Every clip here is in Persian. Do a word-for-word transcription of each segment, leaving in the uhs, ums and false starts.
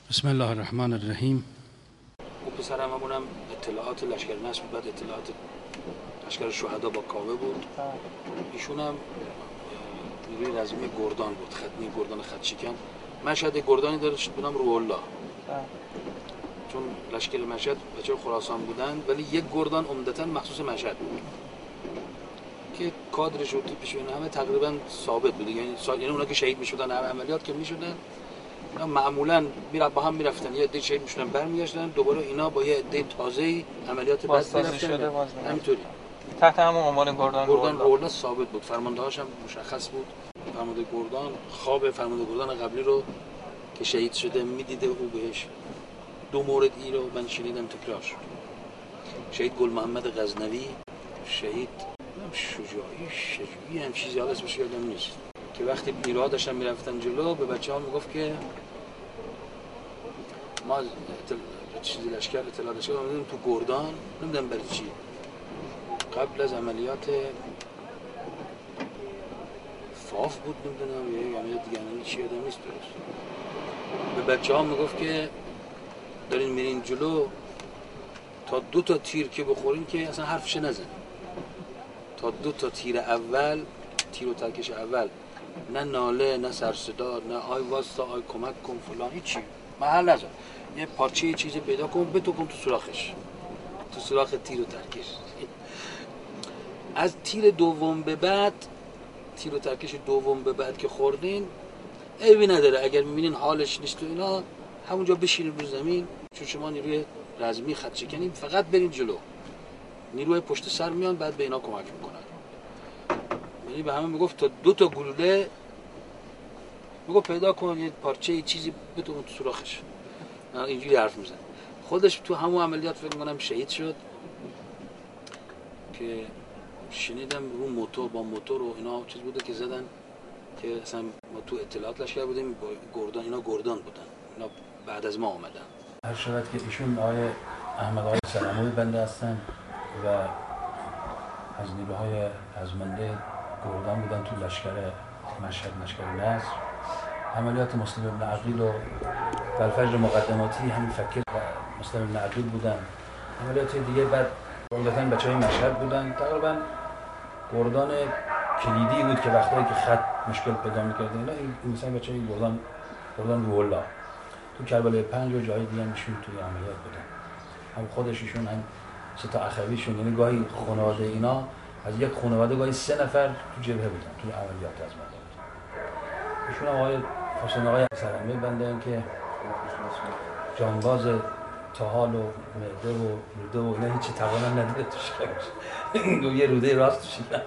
بسم الله الرحمن الرحیم. اون پسر هممونم اطلاعات لشکر نصر بود، بعد اطلاعات لشکر شهدا با کاوه بود. ایشون هم نیروی رزمی گردان بود، خدمه گردان خدشکن. مشهد گردانی داره به نام روح الله، چون لشکر مشهد بچه خراسان بودن ولی یک گردان عمدتاً مخصوص مشهد بود که کادرش و تیپشون همه تقریبا ثابت بود. یعنی یعنی اونا که شهید میشدن، همه عملیات که میشدن معمولا میرفت با هم میرفتن، یه عده شهید میشدن برمیگشتن دوباره، اینا با یه عده تازه عملیات بعد میرفتن. همینطوری تحت همون عنوان گردان گردان روح الله ثابت بود. فرماندهاش هم مشخص بود. فرمانده گردان خواب فرمانده گردان قبلی رو که شهید شده میدیده، او بهش دو مورد ای رو من شنیدم تکرار شد. شهید گل محمد غزنوی، شهید شجاعی شجاعی هم چیزی حالا اسمش یادم نیست، که وقتی نیروها داشتن میرفتن جلو به بچه ها میگفت که ما چیزی لشکر اطلاع لشکر آمدیم تو گردان، نمیدونم برای چی، قبل از عملیات فاف بود، نمیدونم یه عملیات دیگه نمیدونم چی یادم نیست درست. به بچه ها میگفت که دارین میرین جلو، تا دو تا تیر که بخورین که اصلا حرفش نزن، تا دو تا تیر اول، تیر و ترکش اول، نه ناله نه سر صدا نه آی واسطه آی کمک کن فلان، هیچی محل نذار، یه پارچه یه چیزی پیدا کن بتو کن تو سوراخش، تو سوراخ تیر و ترکش. از تیر دوم به بعد، تیر و ترکش دوم به بعد که خوردین عیبی نداره، اگر میبینین حالش نیست و اینا همونجا بشینید رو زمین، چون شما نیروی رزمی خدشکنید، فقط برین جلو، نیروی پشت سر میان بعد به اینا کمک میکنن. یعنی به همه میگفت تا دو تا گلوله میگفت پیدا کن یه پارچه یه چیزی بتون تو سوراخش، اینجوری حرف میزن. خودش تو همون عملیات فکر میکنم شهید شد که شنیدم رو موتور با موتور و اینا چیز بوده که زدن که اصلا ما تو اطلاعات لشکر بودیم با گردان، اینا گردان بودن، اینا بعد از ما آمدن. هر شود که ایشون آقای احمد آقای سلموی بنده هستن و از نیروهای رزمنده گردان بودن تو لشکر مشهد، لشکر نصر. عملیات مسلم ابن عقیل و بلفجر مقدماتی همین فکر و مسلم ابن عقیل بودن. عملیات دیگه بعد عمدتاً بچهای مشهد بودن. تقریبا گردان کلیدی بود که وقتایی که خط مشکل پیدا می‌کرد اینا، این مثلا بچهای گردان گردان روح الله تو کربلای پنج و جای دیگه میشون توی عملیات بودن. هم خودش ایشون هم سه تا اخویشون، یعنی گاهی خانواده اینا از یک خانواده گاهی سه نفر تو جبهه بودن تو عملیات از مدد. ایشون هم آقای حسین آقای سلمی بنده که جانباز تاحال و معده و روده و اینا هیچی توانا نداره تو شکمش، یه روده راست تو شکمش.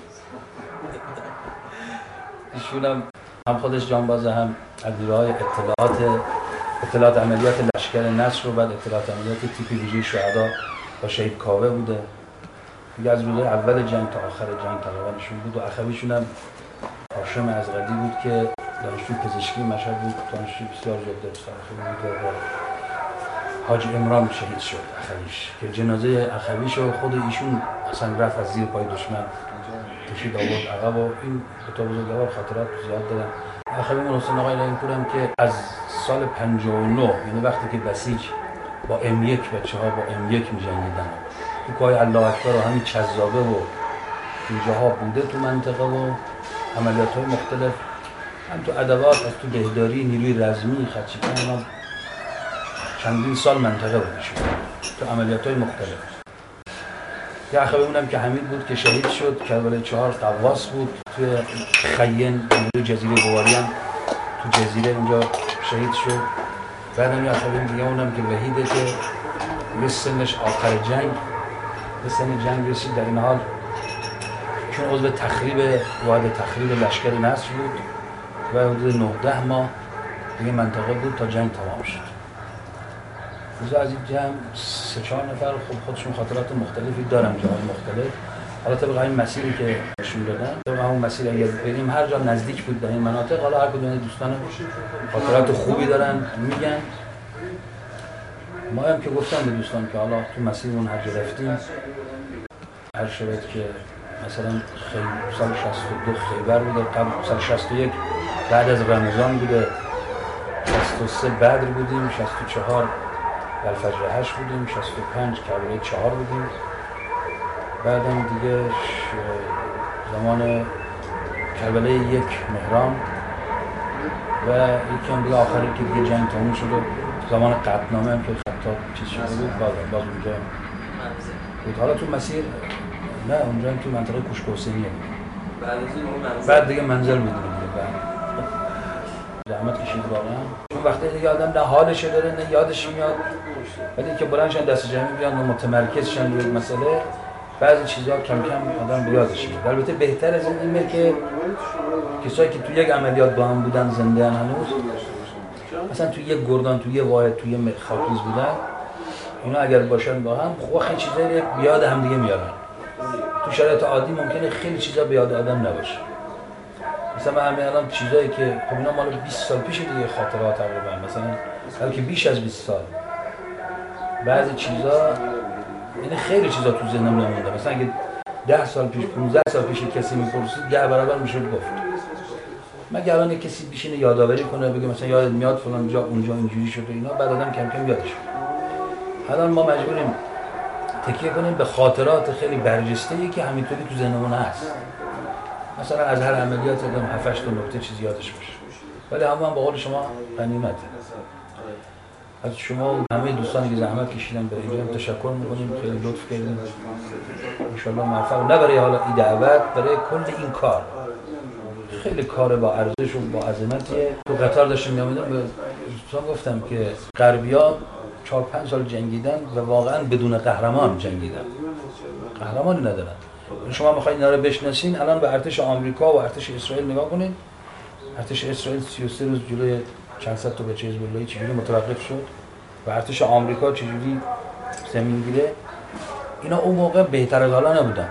ایشون هم هم خودش جانباز، هم از نیروهای اطلاعات اطلاعات عملیات لشکر نصر و بعد اطلاعات عملیات تیپی ویژه شهدا با شهید کاوه بوده. دیگه از روزهای اول جنگ تا آخر جنگ تقریبا ایشون بود. و اخویشون هم هاشم ازغدی بود که دانشجوی پزشکی مشهد بود، دانشجوی بسیار جد بود و حاج عمران شهید شد اخویش، که جنازه اخویش رو خود ایشون اصلا رفت از زیر پای دشمن کشید آورد عقب و این دو تا بزرگوار خاطرات زیاد دارن. اخویمون حسین آقای رحیم‌پور هم که از سال پنجاه و نه، یعنی وقتی که بسیج با ام یک بچه ها با ام یک می جنگیدن تو پای الله اکبر و همین چذابه و اینجاها بوده تو منطقه و عملیات های مختلف، هم تو ادوات، از تو بهداری، نیروی رزمی خدشکن، هم چندین سال منطقه بوده شد تو عملیات های مختلف. یه اخویمون هم که حمید بود که شهید شد، کربلای چهار قواس بود، توی خیین نیروی جزیره بواری هم تو جزیره اینجا شهید شد. بعدم یه اخویم دیگه اونم که وحیده که به سنش آخر جنگ به سن جنگ رسید، در این حال چون عضو تخریب واحد تخریب لشکر نصر بود و حدود نهده ماه دیگه منطقه بود تا جنگ تمام شد. روز از این جمع سه چهار نفر خب خودشون خاطرات مختلفی دارن، جاهای مختلف. حالا طبق این مسیری که نشون دادن، طبق همون مسیر اگر بریم هر جا نزدیک بود در این مناطق، حالا هر کدوم دوستان خاطرات خوبی دارن میگن. ما هم که گفتم به دوستان که حالا تو مسیرمون هر جا رفتیم، هر شبت که مثلا خیلی سال شصت و دو خیبر بوده، قبل سال شصت و یک بعد از رمضان بوده، شصت شصت و سه بدر بودیم، شصت و چهار الفجر هشت بودیم، شصت و پنج کربلای چهار بودیم. بعدم دیگه زمان کربلای یک مهران و یکی هم دیگه آخری که دیگه جنگ تموم شد و زمان قطعنامه هم که خطاب چیز شده بود باز باز اونجا بود. حالا تو مسیر نه اونجا تو منطقه کوشک حسینیه بود. بعد از اون منزل بعد دیگه منزل بودیم دیگه. زحمت کشید واقعا. چون وقتی دیگه آدم نه حالش داره نه یادش میاد، ولی که بلندشن دست جمعی بیان و متمرکزشن روی مسئله، بعضی چیزا کم کم آدم به یادش میاد. البته بهتر از این اینه که کسایی که تو یک عملیات با هم بودن زنده ان هنوز، مثلا تو یک گردان، تو یک واحد، تو یک خاکریز بودن، اینا اگر باشن با هم خب خیلی چیزایی به یاد هم دیگه میارن. تو شرایط عادی ممکنه خیلی چیزا به یاد آدم نباشه. مثلا من همین الان چیزایی که خب اینا مال بیست سال پیش دیگه خاطرات تقریبا، مثلا بلکه بیش از بیست سال. بعضی چیزا یعنی خیلی چیزا تو ذهنم نمونده. مثلا اگه ده سال پیش پانزده سال پیش کسی میپرسید ده برابر میشد گفت. مگه الان کسی بشینه یادآوری کنه بگه مثلا یادت میاد فلان جا اونجا اینجوری شد و اینا، بعد آدم کم کم یادش. الان ما مجبوریم تکیه کنیم به خاطرات خیلی برجسته‌ای که همینطوری تو ذهنمون هست. مثلا از هر عملیات آدم هفت هشت تا نکته چیز یادش باشه. ولی همون هم با قول شما غنیمته. از شما و همه دوستانی که زحمت کشیدن برای اینجا تشکر می‌کنیم، خیلی لطف کردین. ان شاءالله موفق. نه برای حالا این دعوت، برای کل این کار. خیلی کار با ارزش و با عظمتیه. تو قطار داشتیم می‌آمدیم به دوستان گفتم که غربی‌ها چهار پنج سال جنگیدن و واقعا بدون قهرمان جنگیدن. قهرمانی ندارن. شما می‌خواید اینا رو بشناسین، الان به ارتش آمریکا و ارتش اسرائیل نگاه کنید. ارتش اسرائیل سی و سه روز جلوی چند صد تا بچه حزب اللهی چجوری متوقف شد و ارتش آمریکا چجوری زمین گیره. اینا اون موقع بهتر از حالا نبودن.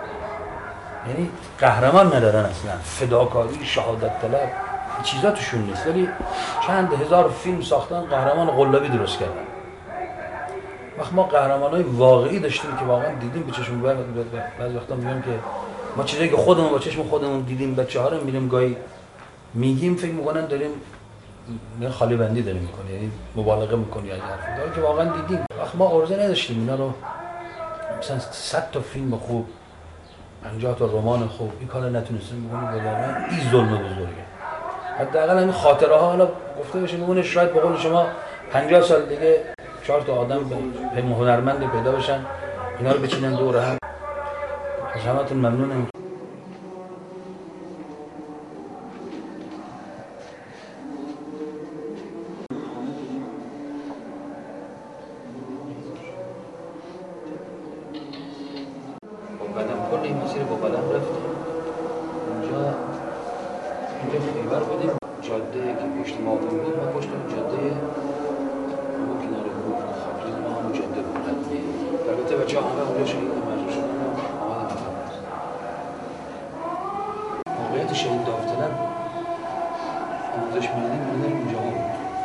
یعنی قهرمان ندارن اصلا، فداکاری، شهادت طلب، این چیزا توشون نیست. ولی چند هزار فیلم ساختن، قهرمان قلابی درست کردن. وقت ما قهرمانای واقعی داشتیم که واقعا دیدیم به چشم. بعضی وقتا میگم که ما چیزایی که خودمون با چشم خودمون دیدیم، بچه‌ها رو میریم گاهی میگیم فکر میکنن داریم نه خالی بندی داریم میکنیم، یعنی مبالغه میکنیم از حرف داره که واقعا دیدیم. وقت ما عرضه نداشتیم اینا رو، مثلا صد تا فیلم خوب، پنجاه تا رمان خوب، این کارو نتونستیم بکنیم. واقعا این ظلم بزرگه. حداقل این خاطره ها حالا گفته بشه بمونه، شاید به قول شما پنجاه سال دیگه چهار تا آدم به هنرمند پیدا بشن اینا رو بچینن دور هم. از همتون ممنونم. بعدم کل این مسیر با قدم رفتیم. اونجا اینجا خیبر بودیم، جاده که پشت ما بود، ما پشت جاده اون کنار کوه خاکریز ما همون جاده بود. البته بچه‌ها همه اونجا شهید مجروح شدن و آمدن آمدن. موقعیت شهید داوطلب آموزش میدیم میدیم اونجا بود.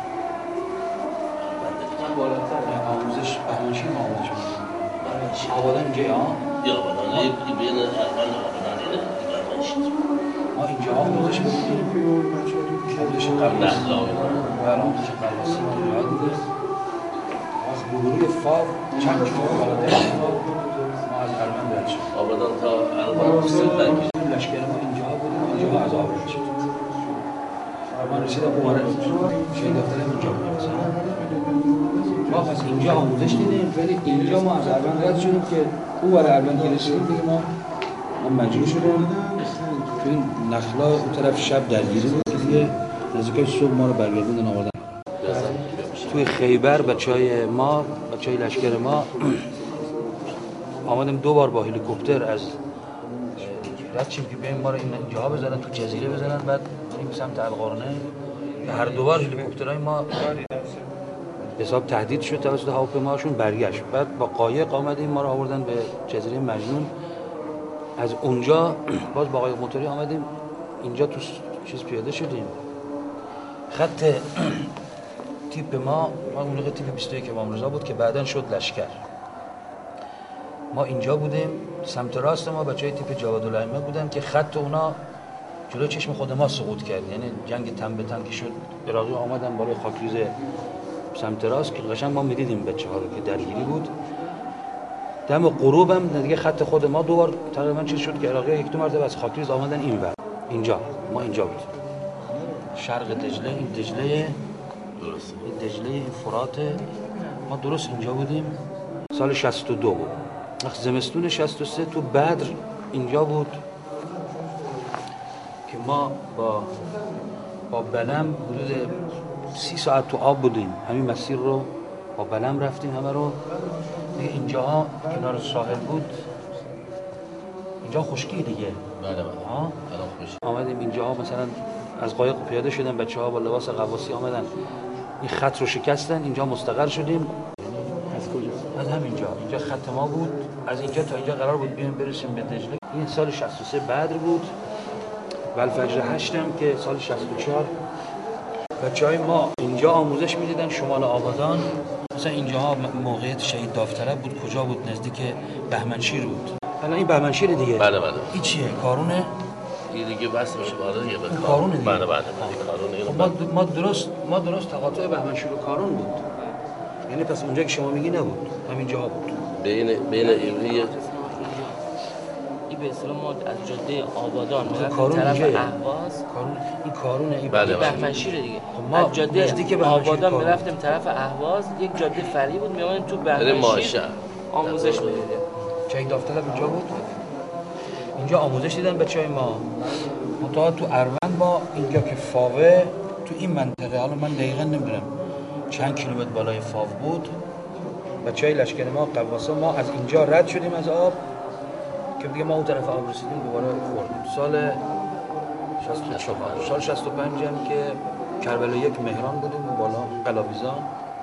بعد بالاتر آموزش بهمنشی ما آموزش میدیم. آبادان اینجا ها؟ یا آبادان یکی بین ارمن و آبادان اینه بهمنشی. ما اینجا آموزش میدیم. آموزش قرباسی. بله آموزش قرباسی ما یاد بودیم. گروه فاو چند کیلو بالاتر ما از ارمن رد شد. آبادان تا ارمن سلطنتی لشکر ما اینجا بودیم، اینجا از آب رد شد. ارمن رسید عمر شهید داوطلب اینجا بود مثلا. ما پس اینجا آموزش دیدیم، ولی اینجا ما از ارمن رد شدیم که او برای ارمن که رسیدیم دیگه ما ما مجبور شدیم تو این نخلا اون طرف شب درگیری بود که دیگه نزدیکای صبح ما رو برگردوندن آوردن. توی خیبر بچهای ما، بچهای لشکر ما آمدیم دو بار با هلیکوپتر از رد شیم که بیایم ما رو این جاها بزنن، تو جزیره بزنن، بعد بریم سمت القرنه. هر دو بار هلیکوپترهای ما به حساب تهدید شد توسط هواپیماهاشون، برگشت. بعد با قایق آمدیم ما رو آوردن به جزیره مجنون. از اونجا باز با قایق موتوری آمدیم اینجا تو چیز پیاده شدیم. خط تیپ ما ما اون موقع تیپ بیست و یک امام رضا بود که بعداً شد لشکر. ما اینجا بودیم، سمت راست ما بچهای تیپ جوادالائمه بودن که خط اونا جلو چشم خود ما سقوط کرد. یعنی جنگ تن به تن که شد، عراقی آمدن بالای خاکریز سمت راست که قشنگ ما می‌دیدیم بچه‌ها رو که درگیری بود. دم غروب هم دیگه خط خود ما دوبار تقریبا چیز شد که عراقی‌ها یک دو مرتبه از خاکریز آمدن اینور، اینجا ما اینجا بود، شرق دجله. این دجله درست، این دجله این فرات، ما درست اینجا بودیم. سال شصت و دو بود. وقت زمستون شصت و سه تو بدر اینجا بود که ما با با بلم حدود سی ساعت تو آب بودیم. همین مسیر رو با بلم رفتیم همه رو. دیگه اینجاها کنار ساحل بود، اینجا خشکی دیگه. بله بله. ها خشکی. آمدیم اینجاها مثلا از قایق پیاده شدن بچه‌ها با لباس غواصی آمدن این خط رو شکستن، اینجا مستقر شدیم. از کجا؟ از همینجا. اینجا خط ما بود، از اینجا تا اینجا قرار بود بیایم برسیم به دجله. این سال شصت و سه بدر بود و الفجر هشت هم که سال شصت و چهار. بچه‌های ما اینجا آموزش می‌دیدن شمال آبادان. مثلا اینجاها موقعیت شهید داوطلب بود، کجا بود؟ نزدیک بهمنشیر بود. الان این بهمنشیر دیگه. بله بله. این چیه؟ کارونه؟ این دیگه بس میشه بالا دیگه. کارونه دیگه. بله بله. کارونه. ما ما درست ما درست تقاطع بهمنشیر و کارون بود. یعنی پس اونجا که شما میگی نبود، همینجا بود. بین بین ایوری این به اصطلاح ما از جاده آبادان به کارون طرف اینجا اهواز، کارون این کارونه این بله بهمنشیر دیگه. ما از جاده نزدیک بهمنشیر آبادان کارون. میرفتیم طرف اهواز، یک جاده فری بود میومدیم تو یعنی بهمنشیر ماشه آموزش میدیدیم. شهید داوطلب اینجا بود. اینجا آموزش دیدن بچهای ما. منتها تو اروند ما اینجا که فاوه تو این منطقه، حالا من دقیقاً نمیدونم چند کیلومتر بالای فاو بود، بچهای لشکر ما قواصا ما از اینجا رد شدیم از آب که دیگه ما اون طرف آب رسیدیم دوباره خوردیم. سال شصت و چهار سال شصت و پنج هم که کربلا یک مهران بودیم بالا قلاویزان.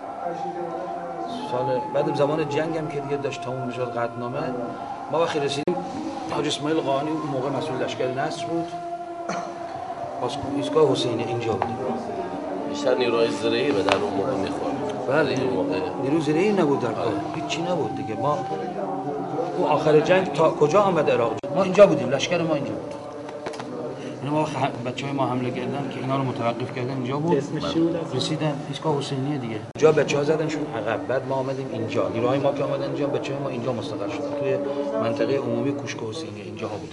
سال بعد زمان جنگ هم که دیگه داشت تموم میشد قطعنامه، ما وقتی رسیدیم حاج اسماعیل قانی اون موقع مسئول لشکر نصر بود، باز ایستگاه حسینی اینجا بود. بیشتر نیروهای زرهی به در اون موقع میخورد. بله نیرو زرهی نبود در کار، هیچی نبود دیگه. ما اون آخر جنگ تا کجا آمد عراق؟ ما اینجا بودیم، لشکر ما اینجا بود. یعنی ما بچهای ما حمله کردن که اینا رو متوقف کردن اینجا بود. اسمش چی بود؟ رسیدن ایستگاه حسینیه دیگه. اینجا بچه‌ها زدنشون عقب، بعد ما آمدیم اینجا. نیروهای ما که آمدن اینجا، بچهای ما اینجا مستقر شدن توی منطقه عمومی کوشک حسینیه. اینجاها بود.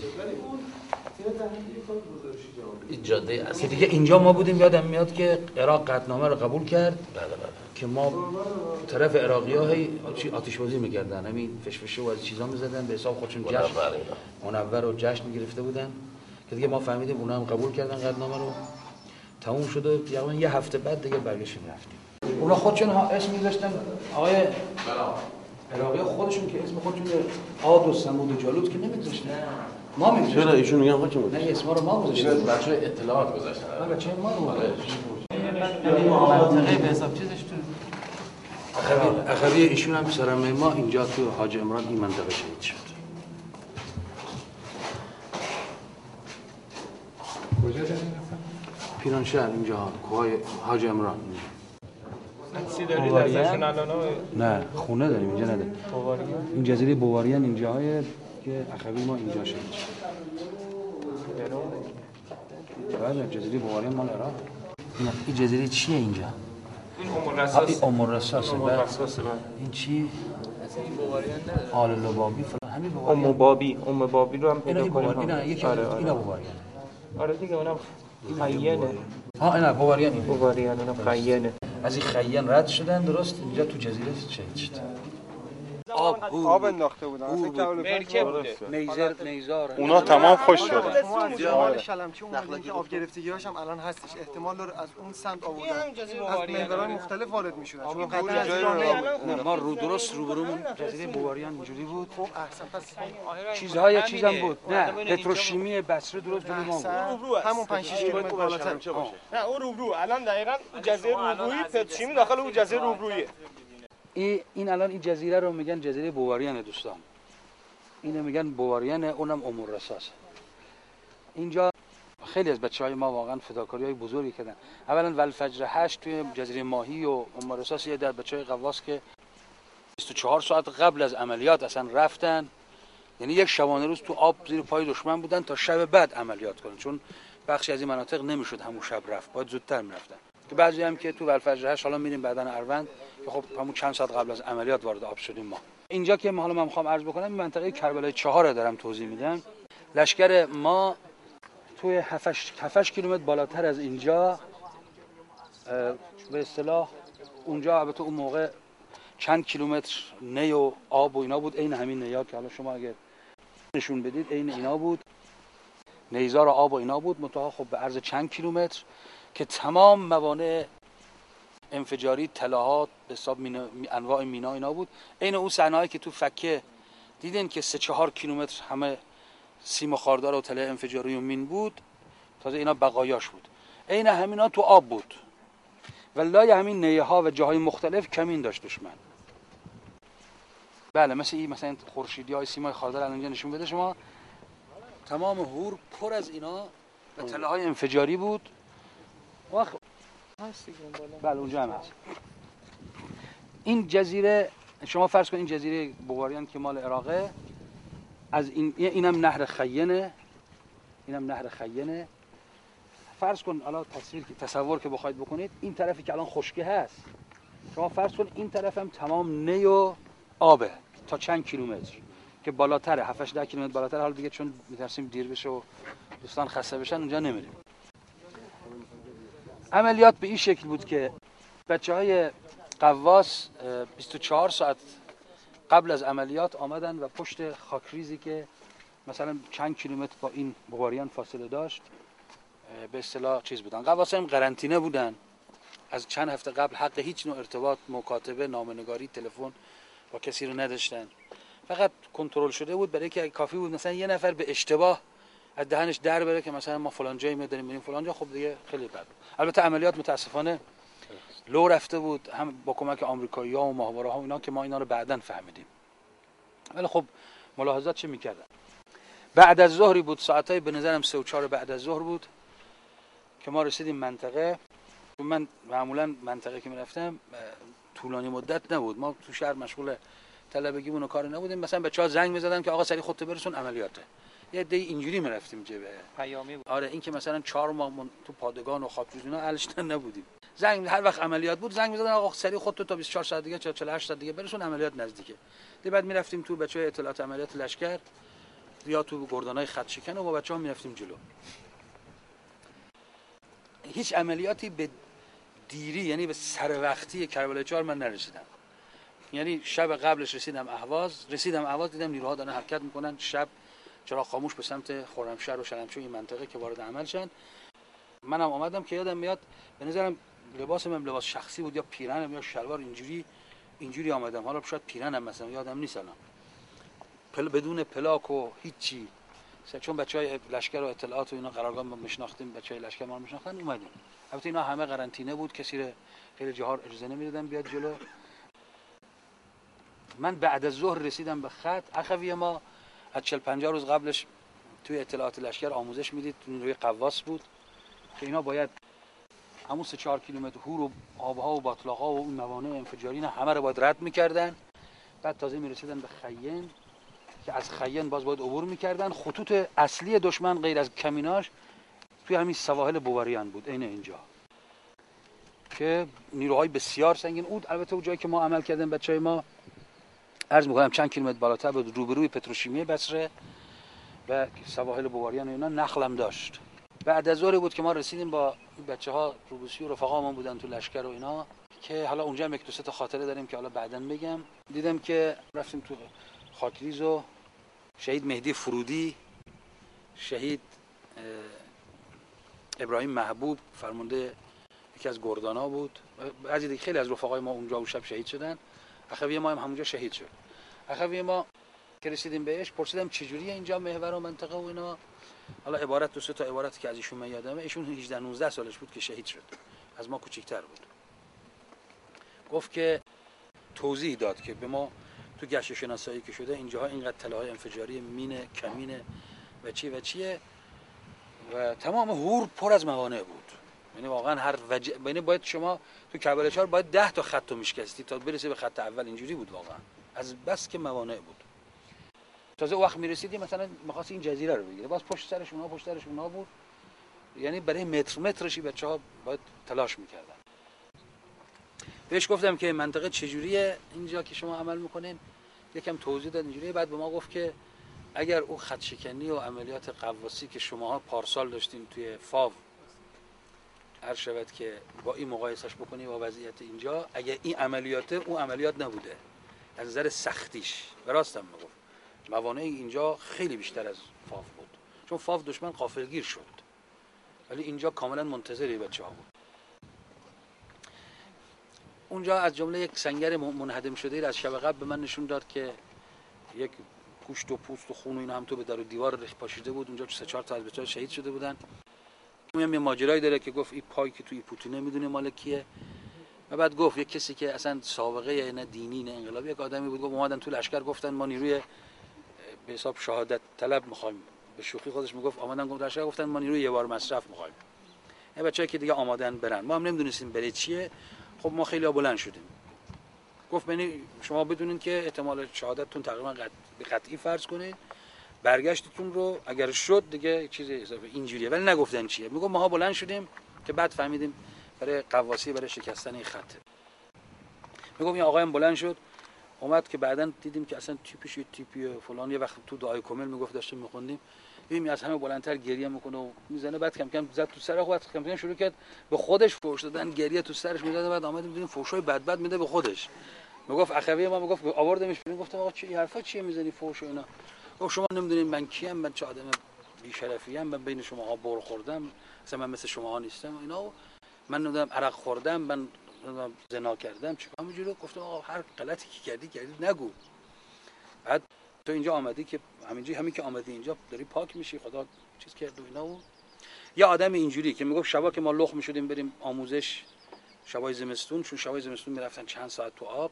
این جاده که اصلی دیگه اینجا ما بودیم. یادم میاد که عراق قطعنامه رو قبول کرد. بله بله. که ما طرف عراقی‌ها هی آتش‌بازی می‌کردن، همین فشفشه و از چیزا می‌زدن، به حساب خودشون جشن منور و جشن گرفته بودن که دیگه ما فهمیدیم اونا هم قبول کردن قطعنامه رو. تموم شد و تقریبا یه هفته بعد دیگه برگشتیم رفتیم. اونا خودشون ها اسم می‌ذاشتن آقای عراقی‌ها خودشون که اسم خودشون عاد و ثمود و جالوت که نمی‌ذاشتن. ما می‌ذاشتیم. چرا ایشون میگن خودشون بود؟ نه اسما رو ما گذاشتیم. بچه‌های اطلاعات گذاشتن. ما بچه‌ی ما رو منطقه به حساب چیزش تو اخوی ایشون هم سرمه ما اینجا تو حاج عمران این منطقه شهید شد. کجا دارین؟ پیرانشهر اینجا کوهای حاج عمران. چی دارید ازشون الان؟ نه خونه داریم اینجا نداریم. این جزیره بواریان اینجاهای که اخوی ما اینجا شهید شد. بله جزیره بواریان مال عراق. این جزیره چیه اینجا؟ این ام الرصاص. ام الرصاص. ام الرصاص. این چی؟ اصلا این بواریان نداره. آل لبابی فلان همین بواریان. ام بابی، ام بابی رو هم پیدا اینا کنیم. اینا یکی آره اینا آره. بواریان. آره دیگه اونم خیانه. ها اینا بواریان. بواریان اونم خیانه. از این خیان رد شدن درست اینجا تو جزیره شهید شد. آب آب انداخته بودن اصلا مرکه بوده. نیزر نیزار اونا تمام خوش شده. مال شلمچی اومدیم که آب گرفتگی‌هاش هم الان هستش، احتمال داره از اون سمت آوردن از محورهای مختلف وارد می‌شدن. چون قطعا از ایران نه ما رو درست روبرومون جزیره بواریان اینجوری بود. خب احسن پس چیزهای چیزام بود. نه پتروشیمی بصره درست جلوی ما بود. همون پنج شش کیلومتر بالاتر. نه اون روبرو الان دقیقاً اون جزیره روبرویی پتروشیمی داخل اون جزیره روبرویه. این این الان این جزیره رو میگن جزیره بواریان دوستان. اینو میگن بواریان، اونم ام الرصاص. اینجا خیلی از بچهای ما واقعا فداکاری‌های بزرگی کردن. اولا والفجر هشت توی جزیره ماهی و ام الرصاص یه در بچهای غواص که بیست و چهار ساعت قبل از عملیات اصلا رفتن، یعنی یک شبانه روز تو آب زیر پای دشمن بودن تا شب بعد عملیات کنن، چون بخشی از این مناطق نمیشد همون شب رفت، باید زودتر میرفتن. که بعضی هم که تو ولفجر هشت حالا میریم بعدن اروند که خب همون چند ساعت قبل از عملیات وارد آب شدیم ما. اینجا که حالا من میخوام عرض بکنم این منطقه کربلای چهار رو دارم توضیح میدم. لشکر ما توی هفت کیلومتر بالاتر از اینجا به اصطلاح اونجا البته اون موقع چند کیلومتر نی و آب و اینا بود، عین همین نیا که حالا شما اگر نشون بدید عین اینا بود، نیزار آب و اینا بود، منتها خب به عرض چند کیلومتر که تمام موانع انفجاری، تلاهات، به حساب مینا، انواع مینا اینا بود. عین اون صحنه‌ای که تو فکه دیدین که سه چهار کیلومتر همه سیم و خاردار و تله انفجاری و مین بود، تازه اینا بقایاش بود. عین همینا تو آب بود. والله همین نیه ها و جاهای مختلف کمین داشت دشمن. بله مثل این مثلا خورشیدی های سیمای خاردار الان اینجا نشون بده شما، تمام هور پر از اینا و تله های انفجاری بود. وقت بله اونجا هم هست. این جزیره شما فرض کن این جزیره بوغاریان که مال عراقه، از این اینم نهر خیینه، اینم نهر خیینه. فرض کن الان تصویر تصور که بخواید بکنید این طرفی که الان خشکی هست، شما فرض کن این طرف هم تمام نی و آبه تا چند کیلومتر که بالاتره، هفت ده کیلومتر بالاتر. حالا دیگه چون میترسیم دیر بشه و دوستان خسته بشن اونجا نمیریم. عملیات به این شکل بود که بچهای قواس بیست و چهار ساعت قبل از عملیات آمدن و پشت خاکریزی که مثلا چند کیلومتر با این بوغاریان فاصله داشت به اصطلاح چیز بودن. قواس هم قرنطینه بودن، از چند هفته قبل حق هیچ نوع ارتباط، مکاتبه، نامه‌نگاری، تلفن با کسی رو نداشتن. فقط کنترل شده بود برای که کافی بود مثلا یه نفر به اشتباه از دهنش در بره که مثلا ما فلان جایی می‌داریم میریم فلان جا، خب دیگه خیلی بد. البته عملیات متاسفانه لو رفته بود، هم با کمک آمریکایی‌ها و ماهواره‌ها اینا که ما اینا رو بعداً فهمیدیم. ولی خب ملاحظات چه می‌کردن؟ بعد از ظهری بود، ساعتای به نظرم سه و چهار بعد از ظهر بود که ما رسیدیم منطقه. من معمولا منطقه که میرفتم طولانی مدت نبود، ما تو شهر مشغول طلبگیمون و کار نبودیم. مثلا بچه‌ها زنگ می‌زدن که آقا سری خودت برسون عملیاته. یه دی اینجوری میرفتیم جبهه پیامی بود. آره این که مثلا چهار ماه تو پادگان و خاکریز اینا علشتن نبودیم. زنگ هر وقت عملیات بود زنگ می‌زدن آقا سری خودت تا بیست و چهار ساعت دیگه چهل و هشت ساعت دیگه برسون عملیات نزدیکه. دی بعد میرفتیم تو بچه‌های اطلاعات عملیات لشکر یا تو گردانای خط شکن و با بچه‌ها میرفتیم جلو. هیچ عملیاتی به دیری یعنی به سر وقتی کربلای چهار من نرسیدم. یعنی شب قبلش رسیدم اهواز، رسیدم اهواز دیدم نیروها دارن حرکت میکنن، شب چراغ خاموش به سمت خرمشهر و شلمچو این منطقه که وارد عمل شدن. منم اومدم که یادم میاد به نظرم لباسم هم لباس شخصی بود یا پیرنم یا شلوار اینجوری اینجوری آمدم. حالا شاید پیرنم مثلا یادم نیست الان. پل بدون پلاک و هیچی. چون بچهای لشکر و اطلاعات و اینا قرارگاه ما میشناختیم، بچهای لشکر ما رو میشناختن اومدیم. البته اینا همه قرنطینه بود، کسی رو خیلی جاها اجازه نمیدادن بیاد جلو. من بعد از ظهر رسیدم به خط. اخوی ما از چهل پنجاه روز قبلش توی اطلاعات لشکر آموزش میدید، نیروی قواس بود که اینا باید همون سه چهار کیلومتر هور و آبها و باطلاقا و اون موانع انفجاری همه رو باید رد میکردن. بعد تازه میرسیدن به خیین که از خیین باز باید عبور میکردن. خطوط اصلی دشمن غیر از کمیناش توی همین سواحل بوغاریان بود، عین اینجا که نیروهای بسیار سنگین بود. البته اون جایی که ما عمل کردیم بچهای ما عرض می‌کنم چند کیلومتر بالاتر بود، روبروی پتروشیمی بصره و سواحل بوغاریان و اینا نخلم داشت. بعد از ظهر بود که ما رسیدیم با بچه‌ها، روبوسی و رفقامون بودن تو لشکر و اینا که حالا اونجا هم یک دو سه تا خاطره داریم که حالا بعداً بگم. دیدم که رفتیم تو خاکریز و شهید مهدی فرودی، شهید ابراهیم محبوب فرمانده یکی از گردانا بود، بعضی دیگه خیلی از رفقای ما اونجا و شب شهید شدن. اخوی ما هم همونجا شهید شد. اخوی ما که رسیدیم بهش پرسیدم چجوریه اینجا محور و منطقه و اینا. حالا عبارت دو سه تا عبارتی که از ایشون من یادمه، ایشون هجده نوزده سالش بود که شهید شد، از ما کوچیک‌تر بود. گفت که توضیح داد که به ما تو گشت شناسایی که شده اینجاها اینقدر تله‌های انفجاری مینه کمینه و چی و چیه و تمام هور پر از موانع بود. یعنی واقعا هر وجه یعنی باید شما تو کربلای چهار باید ده تا خط رو میشکستی تا برسی به خط اول. اینجوری بود واقعا، از بس که موانع بود. تازه وقت میرسیدیم مثلا می‌خواست این جزیره رو بگیره، باز پشت سرش اونها پشت سرش اونها بود. یعنی برای متر مترشی بچه‌ها باید تلاش میکردن. بهش گفتم که منطقه چجوریه اینجا که شما عمل میکنین، یکم توضیح داد اینجوریه. بعد به ما گفت که اگر او خط شکنی و عملیات قواسی که شماها پارسال داشتین توی فاو هر شود که با این مقایسش بکنی با وضعیت اینجا، اگر این عملیات او عملیات نبوده از نظر سختیش، راستم میگفت موانع اینجا خیلی بیشتر از فاو بود، چون فاو دشمن غافلگیر شد ولی اینجا کاملا منتظری بچه‌ها بود. اونجا از جمله یک سنگر منهدم شده از شب قبل به من نشون داد که یک گوشت و پوست و خون و اینا هم تو به در و دیوار رخ پاشیده بود. اونجا سه چهار تا از بچه‌ها شهید شده بودن. اون یه ماجرایی داره که گفت این پای که توی پوتینه میدونه مال کیه. و بعد گفت یک کسی که اصلا سابقه نه دینی نه انقلابی، یک آدمی بود، گفت اومدن تو لشکر گفتن ما نیروی به حساب شهادت طلب می‌خوایم. به شوخی خودش میگفت آمدن گفت لشکر گفتن ما نیروی یه بار مصرف می‌خوایم. این بچه‌ای که دیگه آمادن برن، ما هم نمیدونستیم برای چیه. خب ما خیلی بلند شدیم. گفت یعنی شما بدونین که احتمال شهادتتون تقریبا به قطعی فرض کنید، برگشتتون رو اگر شد دیگه چیز اضافه اینجوریه، ولی نگفتن چیه. میگم ماها بلند شدیم که بعد فهمیدیم برای قواسی برای شکستن این خطه. میگم این آقایم بلند شد اومد که بعداً دیدیم که اصلا تیپش تیپی فلان. یه وقت تو دعای کامل میگفت داشتیم میخوندیم، ببین از همه بلندتر گریه میکنه و میزنه. بعد کم کم زد تو سر خودش، کم کم شروع کرد به خودش فحش دادن، گریه تو سرش میداد. بعد آمدیم دیدیم فحشای بد بد میده به خودش. میگفت اخوی ما میگفت آوردمش بیرون، گفتم آقا چه حرفا چیه میزنی فحش و اینا؟ گفت شما نمیدونین من کیم، من چه آدم بی شرفی ام، من بین شماها بر خوردم، مثلا من مثل شماها نیستم اینا، من نمیدونم عرق خوردم، من زنا کردم، چیکار همینجوری. گفتم آقا هر غلطی که کردی کردی نگو. بعد تو اینجا آمدی که همینجوری همین که آمدی اینجا داری پاک میشی، خدا چیز کرد و اینا. و یه آدم اینجوری که میگفت شبا که ما لخ میشدیم بریم آموزش شبای زمستون، چون شبای زمستون میرفتن چند ساعت تو آب،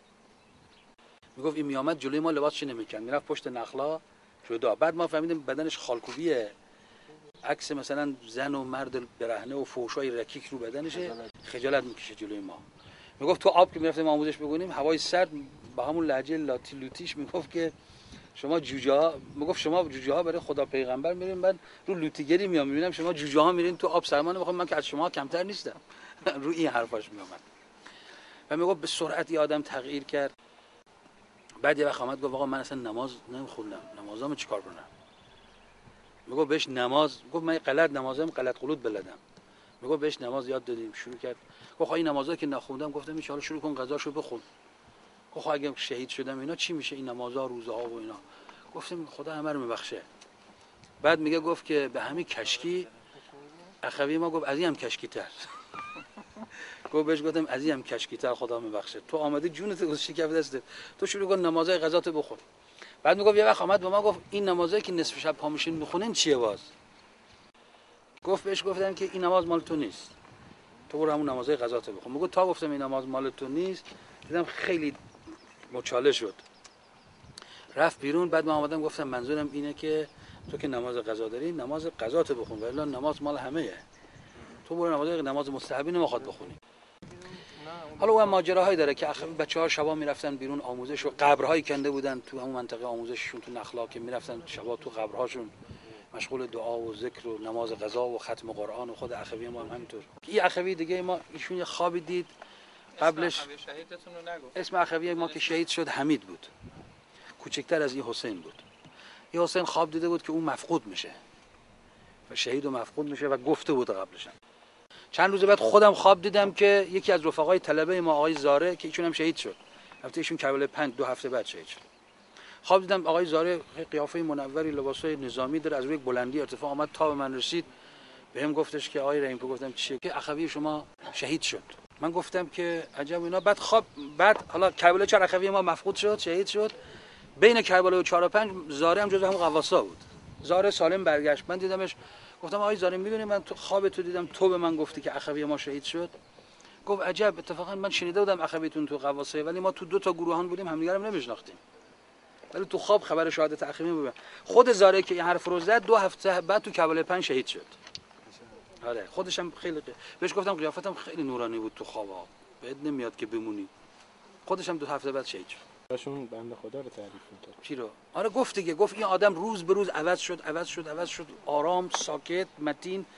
میگفت این میامد جلوی ما لباسش نمیکن، میرفت پشت نخلا جدا. بعد ما فهمیدیم بدنش خالکوبیه، عکس مثلا زن و مرد برهنه و فوشای رکیک رو بدنشه، خجالت میکشه جلوی ما. میگفت تو آب که میرفتیم آموزش بگونیم هوای سرد با همون لهجه لاتی لوتیش میگفت که شما جوجه ها، میگفت شما جوجه ها برای خدا پیغمبر میرین، بعد رو لوتیگری میام میبینم شما جوجه ها میرین تو آب سرمان. میگفت من که از شما کمتر نیستم. رو این حرفاش میومد و میگفت به سرعت یه آدم تغییر کرد. بعد یه وقت آمد گفت آقا من اصلا نماز نمیخوندم، نمازامو چیکار کنم؟ میگفت بهش نماز، گفت من غلط نمازم غلط قلوت بلدم. میگفت بهش نماز یاد دادیم، شروع کرد. گفت این نمازا که نخوندم، گفتم ان شاء الله شروع کن قضاشو بخون. گفت اگه شهید شدم اینا چی میشه این نمازها روزها و اینا؟ گفتم خدا همه رو میبخشه. بعد میگه گفت که به همین کشکی اخوی ما گفت از این هم کشکی تر. گفت بهش گفتم از این هم کشکی تر خدا میبخشه، تو آمدی جونت گذاشتی کف دستت، تو شروع کن نمازهای غذاتو بخون. بعد میگفت یه وقت آمد به ما گفت این نمازایی که نصف شب پا میشین میخونین چیه باز؟ گفت بهش گفتم که این نماز مال تو نیست، تو برو همون نمازهای غذاتو بخون. میگه تا گفتم این نماز مال تو نیست دیدم خیلی مچاله شد، رفت بیرون. بعد من آمدم گفتم منظورم اینه که تو که نماز قضا داری نماز قضاتو بخون، ولی نماز مال همه‌ه، تو برو نماز نماز مستحبی نمیخواد بخونی. حالا اون ماجراهایی داره که اخر بچه‌ها شبا میرفتن بیرون آموزش و قبرهایی کنده بودن تو همون منطقه آموزششون تو نخلا، که میرفتن شبا تو قبرهاشون مشغول دعا و ذکر و نماز قضا و ختم قرآن و خود اخوی ما هم همینطور. این اخوی دیگه ما ایشون یه خوابی دید قبلش. اسم اخوی ما که شهید شد حمید بود، کوچکتر از این حسین بود. این حسین خواب دیده بود که اون مفقود میشه و شهید و مفقود میشه و گفته بود قبلش. چند روز بعد خودم خواب دیدم که یکی از رفقای طلبه ما آقای زاره که ایشون هم شهید شد، البته ایشون کربلای پنج دو هفته بعد شهید شد. خواب دیدم آقای زاره قیافه منوری، لباسای نظامی داره، از روی بلندی ارتفاع آمد تا به من رسید، بهم گفتش که آقای رحیم‌پور، گفتم چیه؟ که اخوی شما شهید شد. من گفتم که عجب اینا. بعد خواب بعد حالا کربلای چهار اخوی ما مفقود شد، شهید شد. بین کربلای چهار و پنج زاره هم جزو همون قواسا بود. زاره سالم برگشت. من دیدمش، گفتم آقای زاره میدونی من تو خواب تو دیدم تو به من گفتی که اخوی ما شهید شد؟ گفت عجب، اتفاقا من شنیده بودم اخویتون تو قواسه، ولی ما تو دو تا گروهان بودیم همدیگه رو نمیشناختیم، ولی تو خواب خبر شهادت اخوی بود. خود زاره که این حرف رو زد دو هفته بعد تو کربلای پنج شهید شد. آره خودش هم خیلی قی... بهش گفتم قیافتم خیلی نورانی بود تو خوابا، بهت نمیاد که بمونی. خودش هم دو هفته بعد شهید شد. براشون بنده خدا رو تعریف می‌کرد. چی رو؟ آره گفت دیگه، گفت این آدم روز به روز عوض شد عوض شد عوض شد، آرام، ساکت، متین.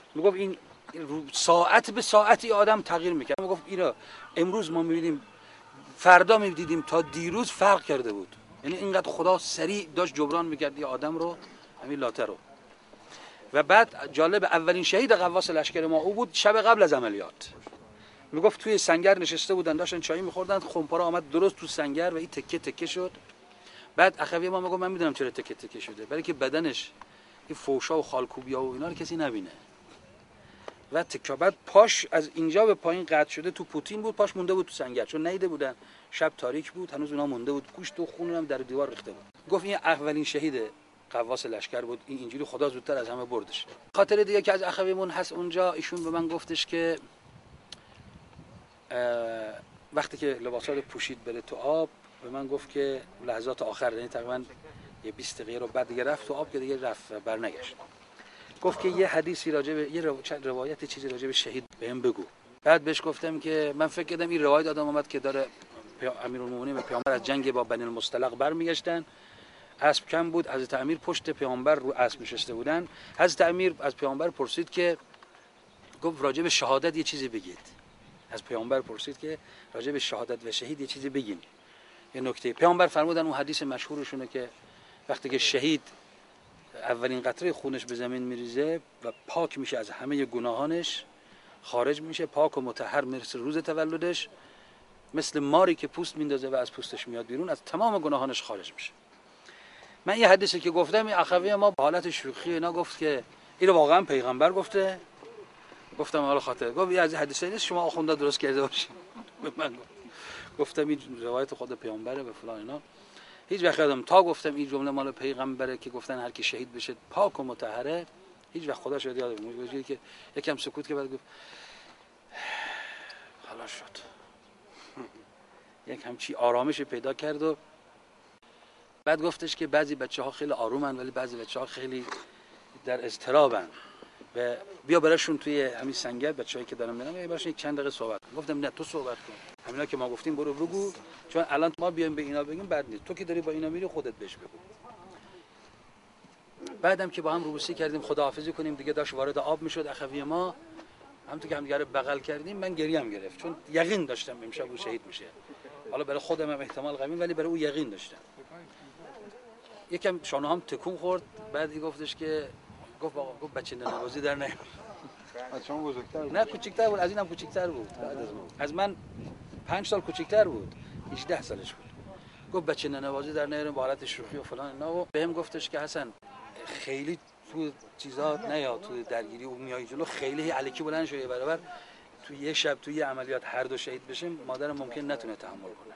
میگفت این ساعت به ساعتی آدم تغییر میکرد. میگفت اینا امروز ما میبینیم فردا میدیدیم تا دیروز فرق کرده بود. یعنی اینقدر خدا سریع داشت جبران میکرد یه آدم رو، همین لاته رو. و بعد جالب، اولین شهید غواص لشکر ما او بود شب قبل از عملیات. میگفت توی سنگر نشسته بودن داشتن چای میخوردن، خمپاره آمد درست تو سنگر و این تکه تکه شد. بعد اخوی ما میگفت من میدونم چرا تکه تکه شده، برای که بدنش این فوشا و خالکوبیا و اینا رو کسی نبینه. و تکه بعد پاش از اینجا به پایین قطع شده، تو پوتین بود، پاش مونده بود تو سنگر چون نیده بودن، شب تاریک بود، هنوز اونا مونده بود، گوشت و خون هم در دیوار ریخته بود. گفت این اولین شهید غواص لشکر بود، این اینجوری خدا زودتر از همه بردش. خاطر دیگه که از اخویمون هست اونجا، ایشون به من گفتش که وقتی که لباسا رو پوشید بره تو آب، به من گفت که لحظات آخر، یعنی تقریبا یه بیست دقیقه رو بعد دیگه رفت تو آب که دیگه رفت برنگشت. گفت که یه حدیثی راجع به یه روایت چیزی راجع به شهید بهم بگو. بعد بهش گفتم که من فکر کردم این روایت آدم اومد که داره امیرالمومنین و پیامبر از جنگ با بنی المصطلق برمیگشتن، اسب کم بود، حضرت امیر پشت پیامبر رو اسب نشسته بودن. حضرت امیر از پیامبر پرسید که گفت راجع به شهادت یه چیزی بگید. از پیامبر پرسید که راجع به شهادت و شهید یه چیزی بگین. یه نکته پیامبر فرمودن، اون حدیث مشهورشونه که وقتی که شهید اولین قطره خونش به زمین میریزه و پاک میشه از همه گناهانش، خارج میشه پاک و مطهر، مثل روز تولدش، مثل ماری که پوست میندازه و از پوستش میاد بیرون، از تمام گناهانش خارج میشه. من یه حدیثی که گفتم، این اخوی ما به حالت شوخی اینا گفت که اینو واقعا پیغمبر گفته. گفتم حالا خاطر گفت یه از حدیثی نیست شما آخونده درست کرده باشین. به من گفت. گفتم این روایت خود پیامبره و فلان اینا. هیچ وقت یادم تا گفتم این جمله مال پیغمبره که گفتن هر کی شهید بشه پاک و مطهره، هیچ وقت خدا شاید یادم نمیاد که یکم سکوت که بعد گفت خلاص شد. یک همچی آرامش پیدا کرد و بعد گفتش که بعضی بچه‌ها خیلی آرومن ولی بعضی بچه‌ها خیلی در اضطرابن و بیا براشون توی همین سنگر بچه‌ای که دارن میرن براشون یک چند دقیقه صحبت. گفتم نه تو صحبت کن، همینا که ما گفتیم برو بگو، چون الان ما بیایم به اینا بگیم بد نیست، تو که داری با اینا میری خودت بهش بگو. بعدم که با هم روبوسی کردیم خداحافظی کنیم دیگه، داشت وارد آب میشد اخوی ما، همونطور که همدیگه رو بغل کردیم من گریم گرفت، چون یقین داشتم امشب او شهید میشه. حالا برای خودم هم احتمال قوی ولی برای او یقین داشتم. یکم شانه هم تکون خورد، بعدی گفتش که گفت آقا گفت بچه نوازی در نیار. از شما بزرگتر بود؟ نه کوچیک‌تر بود، از اینم کوچیک‌تر بود، بعد از من از من پنج سال کوچیک‌تر بود، هجده سالش بود. گفت بچه نوازی در نیاریم با حالت شوخی و فلان اینا و بهم گفتش که حسن خیلی تو چیزا نیا، تو درگیری و میای جلو خیلی الکی بلند شو، برابر تو یه شب تو یه عملیات هر دو شهید بشیم مادرم ممکن نتونه تحمل کنه.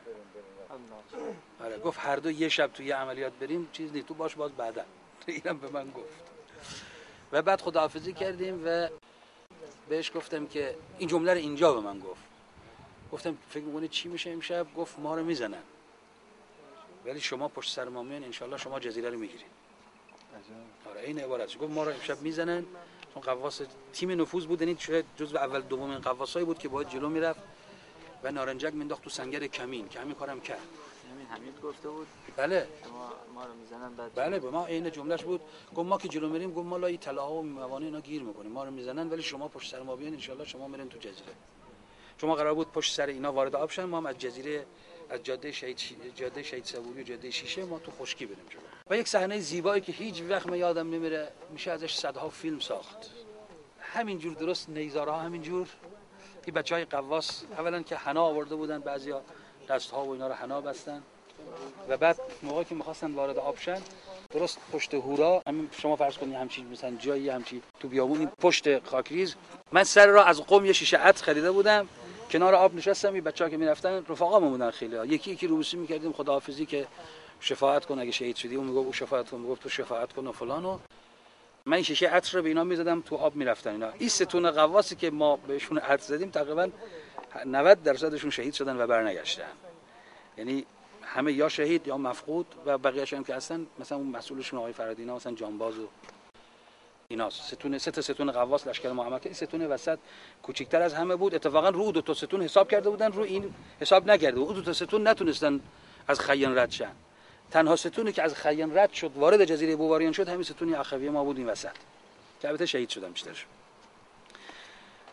آره گفت هر دو یه شب تو یه عملیات بریم چیز نیست، تو باش باز بعدا. اینم به من گفت. و بعد خداحافظی کردیم و بهش گفتم که این جمله رو اینجا به من گفت. گفتم فکر می‌کنی چی میشه امشب؟ گفت ما رو میزنن ولی شما پشت سر ما میان، انشالله شما جزیره رو میگیرین. آره این عبارتش. گفت ما رو امشب میزنن، چون غواص تیم نفوذ بود، یعنی جزو اول دومین غواصایی بود که باید جلو میرفت و نارنجک مینداخت تو سنگر کمین که همین کارم کرد. همین حمید گفته بود بله شما ما رو میزنن بعد بله به ما عین جملهش بود. گفت ما که جلو میریم، گفت ما لای طلاها و موانع اینا گیر میکنیم، ما رو میزنن ولی شما پشت سر ما بیان، ان شاء الله شما میرین تو جزیره. شما قرار بود پشت سر اینا وارد آب شن، ما هم از جزیره، از جاده شهید جاده شهید صبوری و جاده شیشه ما تو خشکی بریم جلو. و یک صحنه زیبایی که هیچ وقت من یادم نمیره، میشه ازش صدها فیلم ساخت. همینجور درست نیزارها همینجور. این بچهای قواس اولا که حنا آورده بودن، بعضیا دست‌ها و اینا رو حنا بستن و بعد موقعی که می‌خواستن وارد آب شن، درست پشت هورا، همین شما فرض کنید همچین مثلا جایی همچین تو بیابونی پشت خاکریز، من سر را از قم یه شیشه عطر خریده بودم، کنار آب نشستم، این بچه‌ها که می‌رفتن رفقامون بودن خیلی‌ها، یکی یکی روبوسی می‌کردیم خداحافظی که شفاعت کن اگه شهید شدی، اون میگفت او شفاعت کن، میگفت تو شفاعت کن و فلانو. من این شیشه عطر رو به اینا می‌زدم تو آب می‌رفتن اینا. این سه تون غواصی که ما بهشون عطر زدیم تقریبا نود درصدشون شهید شدن و برنگشتن. یعنی همه یا شهید یا مفقود و بقیه‌اش هم که هستن، مثلا اون مسئولشون آقای فرادینا مثلا جانباز و ایناست. ستون سه تا ستون غواص لشکر محمد که این ستون وسط کوچیک‌تر از همه بود. اتفاقا رو دو تا ستون حساب کرده بودن، رو این حساب نکرده بود. دو تا ستون نتونستن از خیان رد شن. تنها ستونی که از خیان رد شد وارد جزیره بوواریان شد همین ستونی اخوی ما بود این وسط، که البته شهید شدن بیشترشون.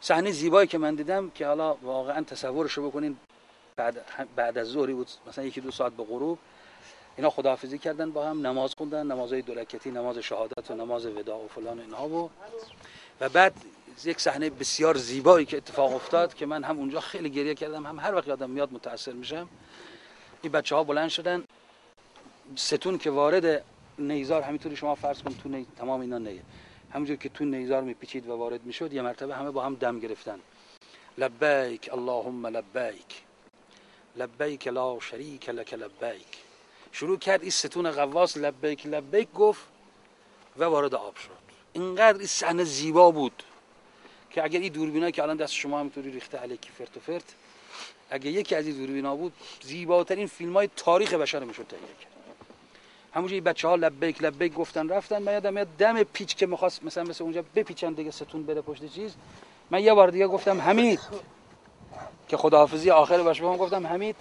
صحنه زیبایی که من دیدم که حالا واقعا تصورشو بکنین، بعد بعد از ظهری بود، مثلا یکی دو ساعت به غروب، اینا خداحافظی کردن با هم، نماز خوندن، نمازهای دو رکعتی، نماز شهادت و نماز وداع و فلان اینها و و بعد یک صحنه بسیار زیبایی که اتفاق افتاد که من هم اونجا خیلی گریه کردم، هم هر وقت یادم میاد متاثر میشم. این بچه‌ها بلند شدن، ستون که وارد نیزار، همینطوری شما فرض کن تو نی... تمام اینا نیه، همونجور که تو نیزار میپیچید و وارد میشد، یه مرتبه همه با هم دم گرفتن. لبیک اللهم لبیک لبیک لا شریک لک لبیک. شروع کرد این ستون غواص لبیک لبیک گفت و وارد آب شد. اینقدر این صحنه زیبا بود که اگر این دوربینا که الان دست شما همینطوری ریخته علیکی فرت و فرت، اگه یکی از این دوربینا بود زیباترین فیلم‌های تاریخ بشر میشد تهیه کرد. همونجوری این بچه‌ها لبیک لبیک گفتن رفتن. من یادم میاد دم پیچ که می‌خواست مثلا مثل اونجا بپیچن دیگه ستون بره پشت چیز، من یه بار دیگه گفتم حمید، که خداحافظی آخر باشه، بهم گفتم حمید.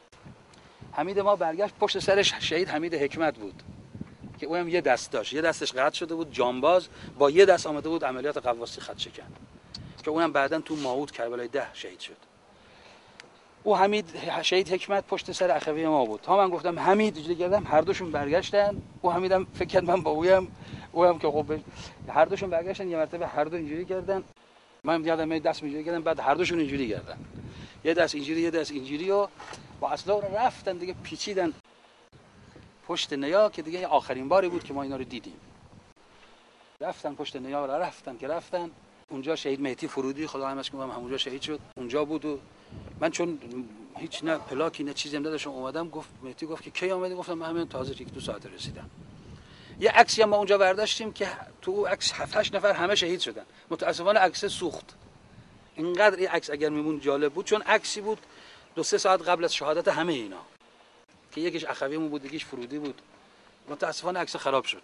حمید ما برگشت، پشت سرش شهید حمید حکمت بود که اونم یه دست داشت، یه دستش قطع شده بود جانباز، با یه دست آمده بود عملیات غواصی خط شکن، که اونم بعداً تو ماهود کربلای ده شهید شد. او حمید شهید حکمت پشت سر اخوی ما بود. تا من گفتم حمید اینجوری کردم، هر دوشون برگشتن. او حمیدم فکر کرد من با اویم، اویم که خب هر دوشون برگشتن، یه مرتبه هر دو اینجوری کردن. من یادم میاد دست اینجوری کردم، بعد هر دوشون اینجوری کردن، یه دست اینجوری یه دست اینجوری، و با اصلا رفتن دیگه پیچیدن پشت نیا، که دیگه آخرین باری بود که ما اینا رو دیدیم. رفتن پشت نیا را رفتن که رفتن اونجا شهید مهدی فرودی خدا رحمتش کنه همونجا شهید شد، اونجا بود. و من چون هیچ نه پلاکی نه چیزی هم نداشتم اومدم، گفت مهدی گفت که کی اومدی؟ گفتم من همین تازه یک دو ساعت رسیدم. یه عکسی هم ما اونجا برداشتیم که تو عکس هفت هشت نفر همه شهید شدن. متاسفانه عکس سوخت. اینقدر این عکس اگر میمون جالب بود، چون عکسی بود دو سه ساعت قبل از شهادت همه اینا، که یکیش اخویمون بود یکیش فرودی بود. متاسفانه عکس خراب شد.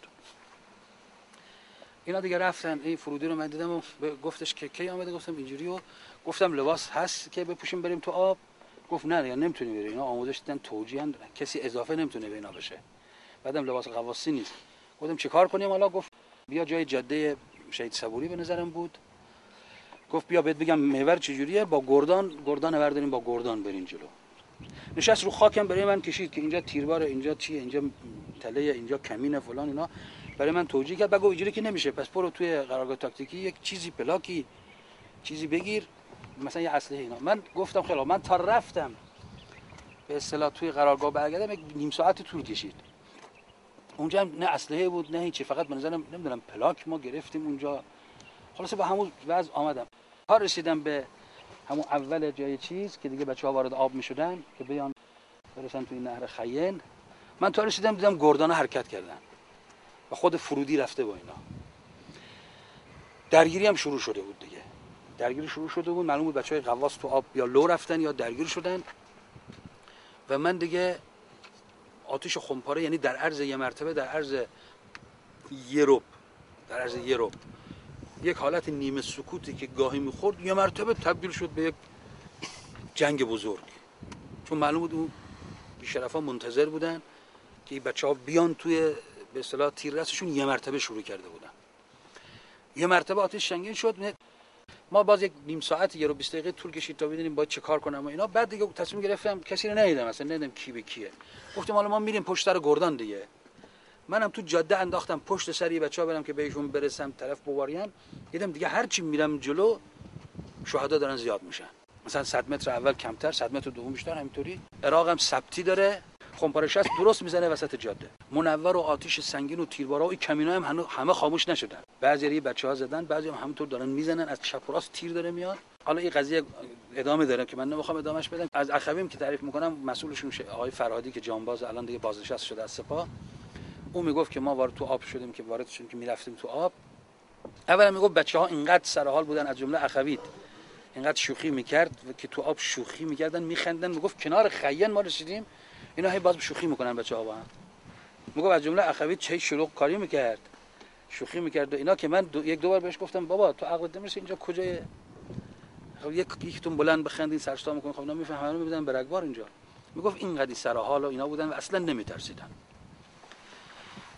اینا دیگه رفتن. این فرودی رو من دیدم و گفتش که کی آمده؟ گفتم اینجوری، و گفتم لباس هست که بپوشیم بریم تو آب؟ گفت نه دیگه نمیتونی بری، اینا آماده شدن توجیهن، کسی اضافه نمیتونه به اینا بشه، بعدم لباس غواصی نیست. گفتم چیکار کنیم حالا؟ گفت بیا جای جاده شهید صبوری به نظرم بود، گفت بیا بهت بگم محور چجوریه، با گردان گردان برداریم با گردان بریم جلو. نشست رو خاکم برای من کشید که اینجا تیرباره، اینجا چیه، اینجا تله، اینجا کمینه فلان، اینا برای من توجیه کرد. بگو اینجوری که نمیشه، پس برو توی قرارگاه تاکتیکی یک چیزی پلاکی چیزی بگیر، مثلا یه اسلحه اینا. من گفتم خیلی، من تا رفتم به اصطلاح توی قرارگاه برگردم یک نیم ساعت طول کشید. اونجا هم نه اسلحه بود نه هیچی، فقط به نظرم نمیدونم پلاک ما گرفتیم اونجا. خلاصه با همون وضع آمدم. تا رسیدم به همون اول جای چیز که دیگه بچه‌ها وارد آب می‌شدن که بیان برسن توی نهر خیین، من تا رسیدم دیدم گردانا حرکت کردن و خود فرودی رفته با اینا. درگیری هم شروع شده بود دیگه. درگیری شروع شده بود، معلوم بود بچه‌های غواص تو آب یا لو رفتن یا درگیر شدن. و من دیگه آتش خمپاره، یعنی در عرض یه مرتبه، در عرض یه ربع در عرض یه ربع یک حالت نیمه سکوتی که گاهی میخورد یه مرتبه تبدیل شد به یک جنگ بزرگ. چون معلوم بود اون بی‌شرفا منتظر بودن که بچه‌ها بیان توی به اصطلاح تیررسشون، یه مرتبه شروع کرده بودن. یه مرتبه آتش سنگین شد. ما باز یک نیم ساعت یه رو بیست دقیقه طول کشید تا ببینیم باید چه کار کنم و اینا. بعد دیگه تصمیم گرفتم، کسی رو ندیدم اصلا، ندیدم کی به کیه. گفتم حالا ما میریم پشت سر گردان دیگه. منم تو جاده انداختم پشت سر بچه‌ها برم که بهشون برسم طرف بواریان. دیدم دیگه هر چی میرم جلو شهدا دارن زیاد میشن. مثلا صد متر اول کمتر، صد متر دوم بیشتر، همینطوری. عراق هم ثبتی داره، خمپاره شصت درست میزنه وسط جاده. منور و آتش سنگین و تیربارا و این کمینای هم همه خاموش نشدن. بعضی بچه‌ها زدن، بعضی هم همونطور دارن میزنن، از چپ و راست تیر داره میاد. حالا این قضیه ادامه داره که من نمیخوام ادامهش بدم. از اخویم که تعریف میکنم، مسئولشون آقای فرهادی که جانباز الان دیگه بازنشسته شده از سپاه، اون میگفت که ما وارد تو آب شدیم، که وارد شدیم که میرفتیم تو آب. اولا میگفت بچه‌ها اینقدر سر حال بودن، از جمله اخوید اینقدر شوخی میکرد و که تو آب شوخی میکردن میخندن. میگفت کنار خیین ما رسیدیم، اینا هی باز شوخی میکنن بچه‌ها با هم. میگفت از جمله اخوید چه شلوغ کاری میکرد، شوخی میکرد و اینا، که من دو، یک دو بار بهش گفتم بابا تو عقلت نمیرسه اینجا کجای، خب یک یکتون بلند بخندین سرشتا میکنین، خب اینا میفهمن رو میبودن برگوار اینجا. میگفت اینقدر سر حال و اینا بودن و اصلا نمیترسیدن.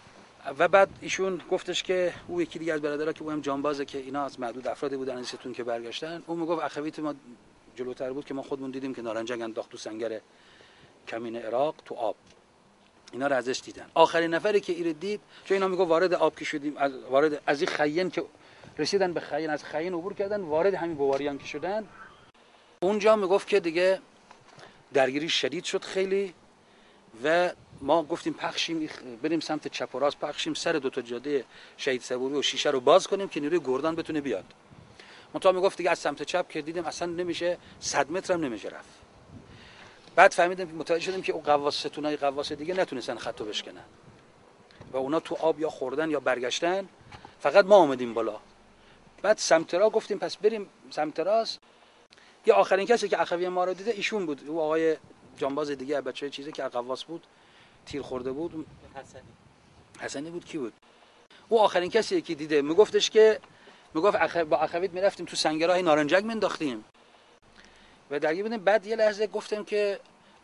و بعد ایشون گفتش که او یکی دیگه از برادرها که او هم جانبازه که اینا از معدود افرادی بودن از ستون که برگشتن، اون میگفت اخویت ما جلوتر بود که ما خودمون دیدیم که نارنجک انداخت تو سنگر کمین عراق تو آب، اینا رو ازش دیدن. آخرین نفری که ایره دید، چون اینا میگه وارد آب که شدیم، از وارد از این خیین که رسیدن به خیین، از خیین عبور کردن وارد همین بواریان که شدن، اونجا میگفت که دیگه درگیری شدید شد خیلی و ما گفتیم پخشیم بریم سمت چپ و راست، پخشیم سر دو تا جاده شهید صبوری و شیشه رو باز کنیم که نیروی گردان بتونه بیاد. منتها میگفت دیگه از سمت چپ که دیدیم اصلا نمیشه، صد متر هم نمیشه رفت. بعد فهمیدیم، متوجه شدیم که اون قواس ستونای قواس دیگه نتونستن خطو بشکنن و اونا تو آب یا خوردن یا برگشتن، فقط ما آمدیم بالا. بعد سمت را گفتیم پس بریم سمت راست. یه آخرین کسی که اخوی ما رو دیده ایشون بود، او آقای جانباز دیگه بچه چیزی که قواس بود، تیر خورده بود، حسنی حسنی بود. کی بود او آخرین کسی که دیده؟ میگفتش که میگفت اخ... با اخویت میرفتیم تو سنگرهای نارنجک مینداختیم و درگیر بودیم. بعد یه لحظه گفتم که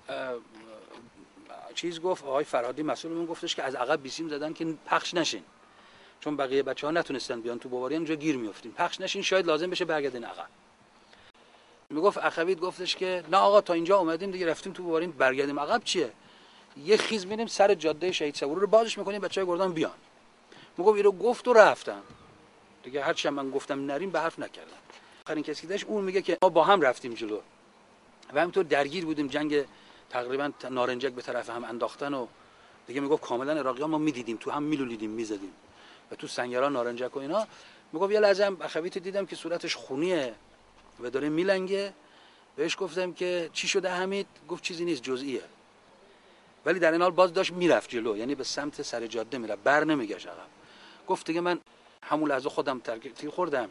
چیز گفت آقای فرهادی مسئولمون گفتش که از عقب بیسیم زدن که پخش نشین، چون بقیه بچه‌ها نتونستن بیان تو بواریان، اونجا گیر میافتیم، پخش نشین شاید لازم بشه برگردین عقب. میگفت اخویت گفتش که نه آقا تا اینجا اومدیم دیگه، رفتیم تو بواریان، برگردیم عقب چیه؟ یه خیز میریم سر جاده شهید صبوری رو بازش میکنیم بچهای گردان بیان. میگفت اینو گفت و رفتم دیگه، هرچی من گفتم نریم به حرف نکردم. آخرین کسی که داشت اون میگه که ما با هم رفتیم جلو و همینطور درگیر بودیم، جنگ تقریبا نارنجک به طرف هم انداختن و دیگه میگفت کاملا عراقیان ما میدیدیم تو هم میلولیدیم میزدیم و تو سنگران نارنجک و اینا. میگفت یه لحظه هم اخویت دیدم که صورتش خونیه و داره میلنگه، بهش گفتم که چی شده حمید؟ گفت چیزی نیست جزئیه، ولی در این حال باز داشت میرفت جلو، یعنی به سمت سر جاده میرفت، بر نمیگشت عقب. گفت دیگه من همون لحظه خودم تیر خوردم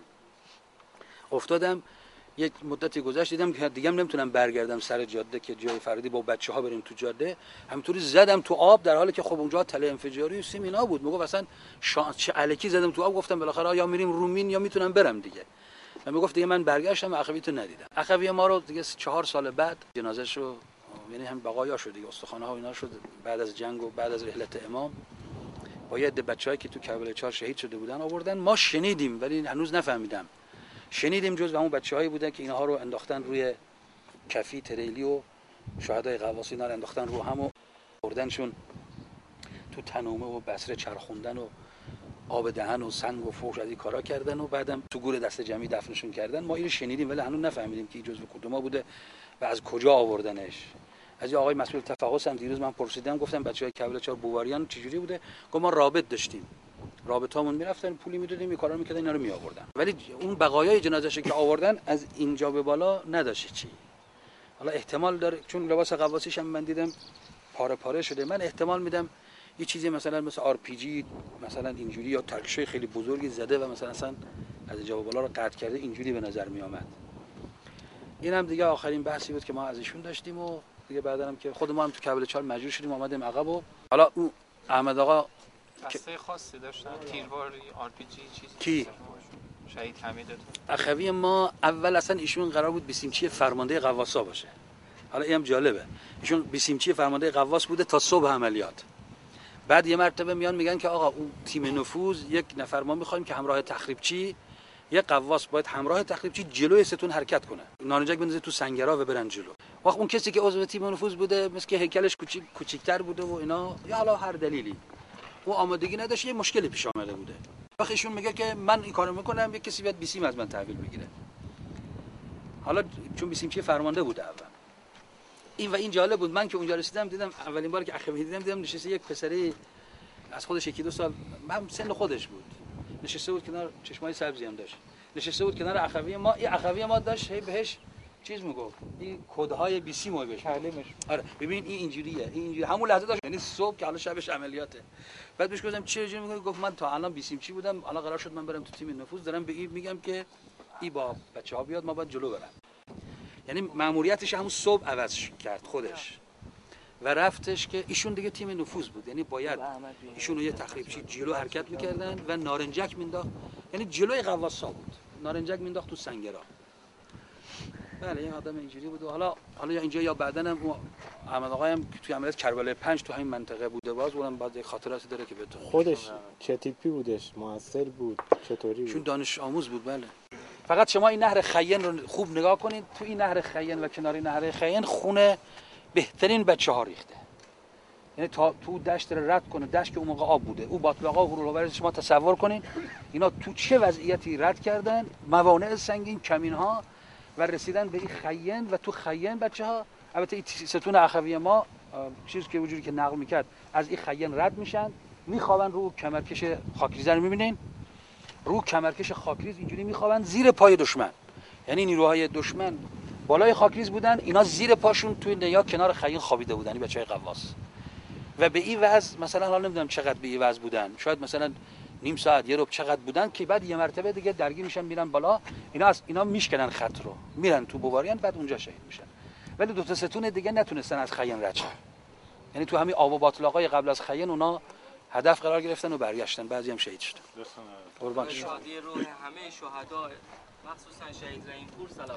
افتادم، یک مدتی گذشت دیدم که دیگه نمیتونم برگردم سر جاده که جای فرادی با بچه‌ها بریم تو جاده، همینطوری زدم تو آب، در حالی که خب اونجا تله انفجاری و سیم اینا بود. میگفت اصلا شانس چه الکی زدم تو آب، گفتم بالاخره یا میریم رومین یا میتونم برم دیگه. و میگفت دیگه من برگشتم اخویت رو ندیدم. اخوی ما رو دیگه چهار سال بعد جنازه‌ش رو، یعنی هم بقایا شد دیگه، استخوان‌ها و اینا شد بعد از جنگ و بعد از رحلت امام، با یه عده بچه‌ای که تو کربلای چهار شهید شده بودن آوردن. ما شنیدیم ولی هنوز نفهمیدم، شنیدیم جز همون بچه‌هایی بودن که اینها رو انداختن روی کفی تریلی و شهدای قواسی اینا رو انداختن رو هم و بردنشون تو تنومه و بصره چرخوندن و آب دهن و سنگ و فوش از این کارا کردن و بعدم تو گور دست جمعی دفنشون کردن. ما اینو شنیدیم ولی هنوز نفهمیدیم که این جزو کدوما بوده و از کجا آوردنش. از آقای مسئول تفحص هم دیروز من پرسیدم، گفتم بچهای کربلا چهار بواریان چجوری بوده؟ گفت ما رابط داشتیم، رابطه‌مون میرفتن پولی میدادیم این کارا رو میکردن اینا رو میآوردن، ولی اون بقایای جنازه‌ش که آوردن از اینجا به بالا نداشت چی. حالا احتمال داره چون لباس قواسیش هم من دیدم پاره پاره شده، من احتمال میدم یه چیزی مثلا مثل آر پی جی مثلا اینجوری یا ترکشای خیلی بزرگی زده و مثلا اصلا از اینجا به بالا رو قطع کرده، اینجوری به نظر می اومد. اینم دیگه آخرین بحثی بود که ما از ایشون داشتیم و دیگه بعدا هم که خود ما هم تو کربلا چهار مجبور شدیم اومدیم عقب و حالا اون احمد آقا دسته خاصی داشتن، تیرباری، آر پی جی چیزی کی شهید حمیدتون. اخوی ما اول اصلا ایشون قرار بود بیسیمچی فرمانده قواسا باشه. حالا اینم جالبه، ایشون بیسیمچی فرمانده قواس بوده تا صبح عملیات. بعد یه مرتبه میان میگن که آقا اون تیم نفوذ یک نفر ما میخوایم که همراه تخریبچی، یک قواس باید همراه تخریبچی جلوی ستون حرکت کنه، نارنجک بندازه تو سنگرا و برن جلو. وقت اون کسی که عضو تیم نفوذ بوده مثل که هیکلش کوچیک کوچیک‌تر بوده و اینا، یا حالا هر دلیلی او آمادگی نداشت، یه مشکلی پیش آمده بوده. وقت ایشون میگه که من این کارو میکنم، یک کسی بیاد بیسیم از من تحویل بگیره. حالا چون بیسیمچی فرمانده بوده اول این و این جالب بود. من که اونجا رسیدم دیدم اولین بار که اخوی دیدم دیدم نشسته یک پسری از خودش یکی دو سال هم سن خودش بود، نشسته بود کنار، چشمای سبزی هم داشت، نشسته بود کنار اخوی ما. این اخوی ما داشت هی بهش چیز میگفت، این کدهای بیسی مو بهش تعلیمش. آره ببین این اینجوریه، این اینجوری همون لحظه داشت، یعنی صبح که حالا شبش عملیاته. بعد بهش گفتم چه جوری میگه؟ گفت من تا الان بیسیم چی بودم، الان قرار شد من برم تو تیم نفوذ، دارم به این میگم که این با بچه‌ها بیاد ما باید جلو برم. یعنی ماموریتش همون صبح عوض کرد خودش و رفتش که ایشون دیگه تیم نفوذ بود، یعنی باید ایشون رو یه تخریبچی جلو حرکت میکردن و نارنجک مینداخت، یعنی جلوی قواسا بود، نارنجک مینداخت تو سنگرا. بله این آدم اینجوری بود. حالا حالا یا اینجا یا بعدن هم احمد آقا هم توی عملیات کربلای پنج تو همین منطقه بوده، باز اونم بعد یک خاطراتی داره که بهتون خودش چه تیپی بودش؟ موثر بود؟ چطوری بود؟ چون دانش آموز بود. بله. فقط شما این نهر خیین رو خوب نگاه کنید، تو این نهر خیین و کنار نهر خیین خونه بهترین بچه‌ها ریخته. یعنی تا تو دشت رو رد کنه، دشت که اون موقع آب بوده، او باطلاقا و هورولوبرز شما تصور کنید اینا تو چه وضعیتی رد کردن، موانع سنگین، کمین‌ها و رسیدن به این خیین و تو خیین بچه‌ها. البته این ستون اخوی ما چیزی که وجودی که نقل میکرد از این خیین رد میشن، میخوابن رو کمرکش خاکریز رو میبینین، رو کمرکش خاکریز اینجوری میخوابن زیر پای دشمن، یعنی نیروهای دشمن بالای خاکریز بودن، اینا زیر پاشون توی نیا کنار خیین خوابیده بودن، این بچهای قواس. و به این وضع مثلا حالا نمیدونم چقدر به این وضع بودن، شاید مثلا نیم ساعت یه ربع چقدر بودن که بعد یه مرتبه دیگه درگیر میشن میرن بالا، اینا از اینا میشکنن خط رو میرن تو بوواریان، بعد اونجا شهید میشن. ولی دو تا ستون دیگه نتونستن از خیین رد شن، یعنی تو همین آب و باطلاقای قبل از خیین اونا هدف قرار گرفتن و برگشتن، بعضی هم شهید شدن. قربان شما. شادی روح همه شهدا مخصوصا شهید رحیم پور صلوات.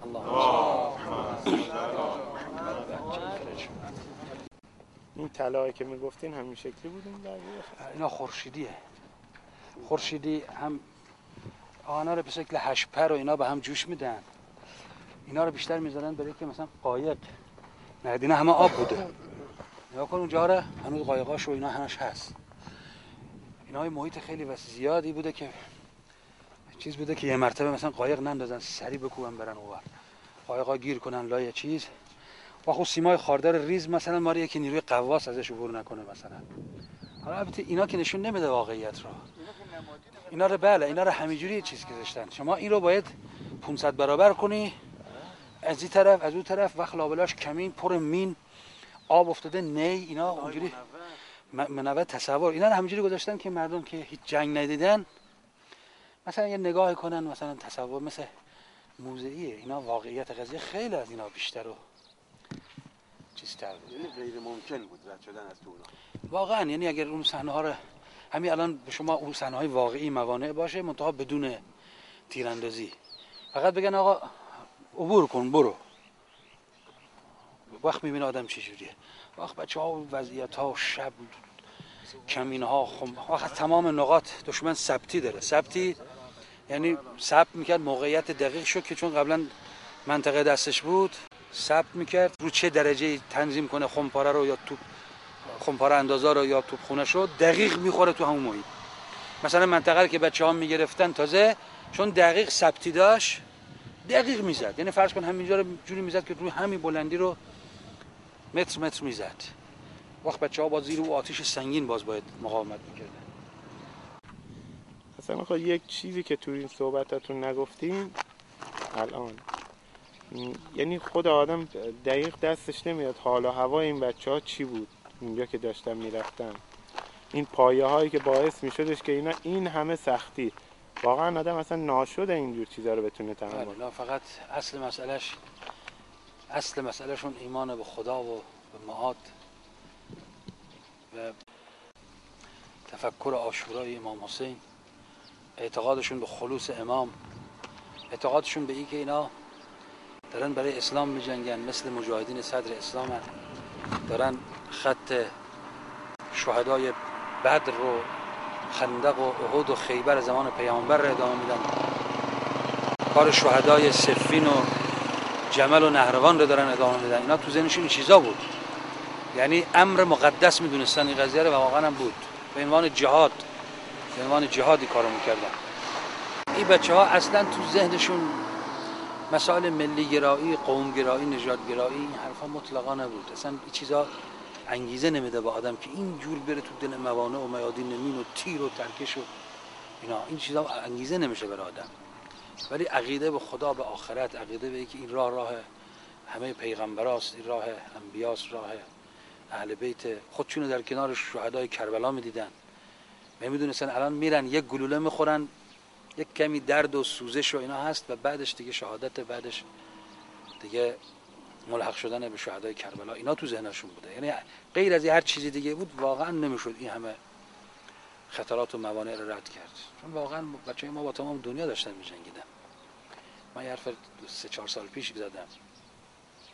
این طلایی که میگفتین همین شکلی بود این درگیر؟ اینا خورشیدیه. خورشیدی هم آنا رو به شکل هشپر و اینا به هم جوش میدن. اینا رو بیشتر میذارن برای که مثلا قایق نه دینا همه آب بوده. نگاه کن اونجا رو هنوز قایقاش و اینا همش هست. اینا های محیط خیلی وسیع زیادی بوده که چیز بوده که یه مرتبه مثلا قایق نندازن سری بکوبن برن اونور. قایقا گیر کنن لای چیز. با خود سیمای خاردار ریز مثلا ماریه که نیروی قواس ازش عبور نکنه مثلا. حالا البته اینا که نشون نمیده واقعیت رو. اینا رو بله اینا رو همینجوری چیز گذاشتن. شما این رو باید پانصد برابر کنی از این طرف از اون طرف وقت لابلاش کمین پر مین آب افتاده نی اینا اونجوری منوع تصور اینا رو همینجوری گذاشتن که مردم که هیچ جنگ ندیدن مثلا یه نگاه کنن مثلا تصور مثل موزه‌ایه. اینا واقعیت قضیه خیلی از اینا بیشتر و چیزتر بود. یعنی غیر ممکن بود رد شدن از تو اونا. واقعا یعنی اگر اون صحنه ها رو همین الان به شما اون صحنه های واقعی موانع باشه منتها بدون تیراندازی فقط بگن آقا عبور کن برو، وقت میبینه آدم چه جوریه. وقت بچه ها وضعیت ها شب کمین ها خم وقت تمام نقاط دشمن ثبتی داره. ثبتی یعنی ثبت میکرد موقعیت دقیق شد که چون قبلا منطقه دستش بود ثبت میکرد رو چه درجه تنظیم کنه خمپاره رو یا توپ خمپاره اندازا رو یا توپ خونه شد دقیق میخوره تو همون محیط. مثلا منطقه که بچه ها میگرفتن تازه چون دقیق ثبتی داشت دقیق میزد، یعنی فرض کن همینجا رو جوری میزد که روی همین بلندی رو متر متر میزد. وقت بچه ها با زیر و آتش سنگین باز باید مقاومت میکردن. اصلا خب یک چیزی که تو این صحبتاتون نگفتین الان، یعنی خود آدم دقیق دستش نمیاد حال و هوای این بچه ها چی بود اونجا که داشتن میرفتن، این پایه هایی که باعث میشدش که اینا این همه سختی واقعا آدم اصلا ناشده اینجور چیزا رو بتونه تحمل کنه. نه فقط اصل مسئلهش اصل مسئلهشون ایمان به خدا و به معاد و تفکر عاشورای امام حسین، اعتقادشون به خلوص امام، اعتقادشون به این که اینا دارن برای اسلام میجنگن مثل مجاهدین صدر اسلام هن. دارن خط شهدای بدر و خندق و احد و خیبر زمان پیامبر رو ادامه میدن، کار شهدای صفین و جمل و نهروان رو دارن ادامه میدن. اینا تو ذهنشون این چیزا بود، یعنی امر مقدس میدونستن این قضیه رو و واقعا هم بود. به عنوان جهاد به عنوان جهادی کارو میکردن. این بچه ها اصلا تو ذهنشون مسائل ملی گرایی، قوم گرایی، نژاد گرایی این حرفا مطلقا نبود. اصلا این چیزا انگیزه نمیده به آدم که این جور بره تو دل موانع و میادین نمین و تیر و ترکش و اینا، این چیزا انگیزه نمیشه برای آدم. ولی عقیده به خدا، به آخرت، عقیده به اینکه این راه راه همه پیغمبراست، این راه انبیاست، راه اهل بیت، خودشونو در کنار شهدای کربلا میدیدن. نمیدونستن الان میرن یک گلوله میخورن، یک کمی درد و سوزش و اینا هست و بعدش دیگه شهادت، بعدش دیگه ملحق شدن به شهدای کربلا. اینا تو ذهنشون بوده. یعنی غیر از هر چیزی دیگه بود واقعا نمیشد این همه خطرات و موانع رو رد کرد. چون واقعا بچه‌های ما با تمام دنیا داشتن می‌جنگیدن. من یه حرف سه چهار سال پیش زدم.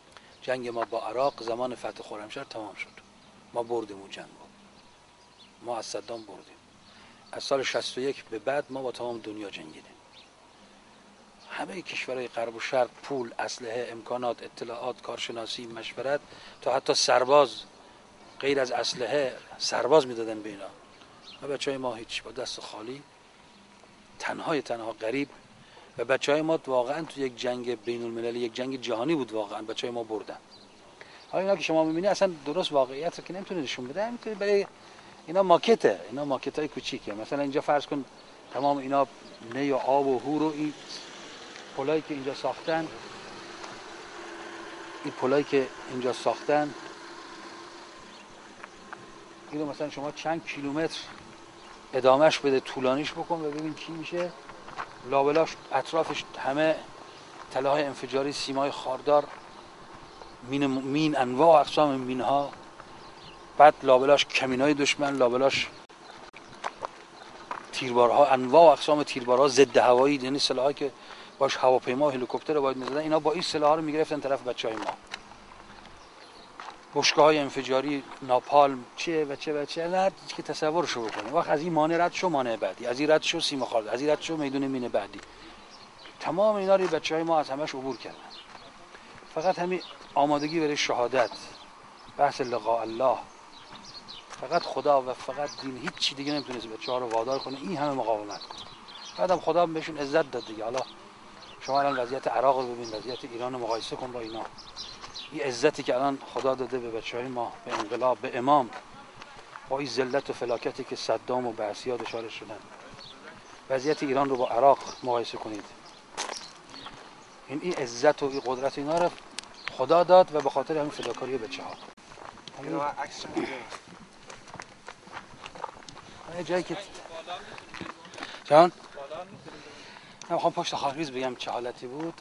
جنگ ما با عراق زمان فتح خرمشهر تمام شد. ما بردیم اون جنگ. ما از صدام بردیم. از سال شصت و یک به بعد ما با تمام دنیا جنگیدیم. همه کشورهای غرب و شرق پول، اسلحه، امکانات، اطلاعات، کارشناسی، مشورت، تا حتی سرباز غیر از اسلحه سرباز میدادن به اینا. و بچهای ما هیچ، با دست خالی، تنهای تنها غریب. و بچهای ما واقعا تو یک جنگ بین المللی، یک جنگ جهانی بود واقعا، بچهای ما بردن. حالا اینا که شما میبینی اصلا درست واقعیت رو که نمیتونه نشون بده، میتونه برای اینا ماکته، اینا ماکتای کوچیکه. مثلا اینجا فرض کن تمام اینا نی و آب و هور و این پلایی که اینجا ساختن، این پلایی که اینجا ساختن اینو مثلا شما چند کیلومتر ادامهش بده، طولانیش بکن و ببین چی میشه. لابلاش اطرافش همه تلاهای انفجاری، سیمای خاردار، مین, مین انواع اقسام مین ها، بعد لابلاش کمینای دشمن، لابلاش تیربارها، انواع اقسام تیربارها، ضد هوایی، یعنی سلاحایی که باش هواپیما و هلیکوپتر باید می‌زدن. اینا با این سلاح‌ها رو می‌گرفتن طرف بچه‌های ما. بشکه‌های انفجاری، ناپالم، چه و چه و چه، هر چیزی که تصورشو بکنه. وقت از این مانع رد شو، مانع بعدی، از این رد شو، سیم خالد، از این رد شو، میدون مین بعدی. تمام اینا رو بچه‌های ما از همش عبور کردن. فقط همین آمادگی برای شهادت، بحث لقاء الله، فقط خدا و فقط دین، هیچ چی دیگه نمیتونست بچه‌ها رو وادار کنه این همه مقاومت کنه. بعدم خدا بهشون عزت داد دیگه. حالا شما الان وضعیت عراق رو ببین، وضعیت ایران رو مقایسه کن با اینا. این عزتی که الان خدا داده به بچه‌های ما، به انقلاب، به امام، با این ذلت و فلاکتی که صدام و بعثی‌ها دچار شدن. وضعیت ایران رو با عراق مقایسه کنید. این این عزت و این قدرت اینا رو خدا داد و به خاطر همین فداکاری بچه‌ها. اینا عکس یه جایی که جان من میخوام پشت خاکریز بگم چه حالتی بود.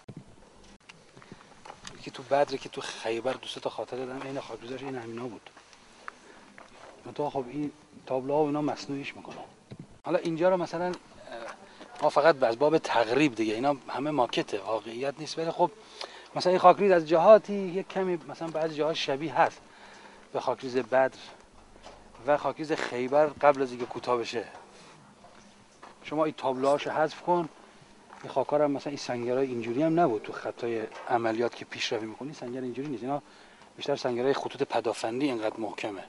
که تو بدر که تو خیبر دو سه تا خاطره دارم، این خاکریزش این همینا بود. منتها خب این تابلوها و اینا مصنوعیش میکنه. حالا اینجا رو مثلا ما فقط از باب تقریب دیگه، اینا همه ماکته، واقعیت نیست. ولی خب مثلا این خاکریز از جهاتی یک کمی مثلا بعضی جاها شبیه هست به خاکریز بدر و خاکریز خیبر قبل از اینکه کوتاه بشه. شما این تابلوهاشو حذف کن، این خاک‌ها هم مثلا این سنگرای اینجوری هم نبود تو خطای عملیات که پیشروی می‌کنی، سنگر اینجوری نیست. اینا بیشتر سنگرای خطوط پدافندی اینقدر محکمه.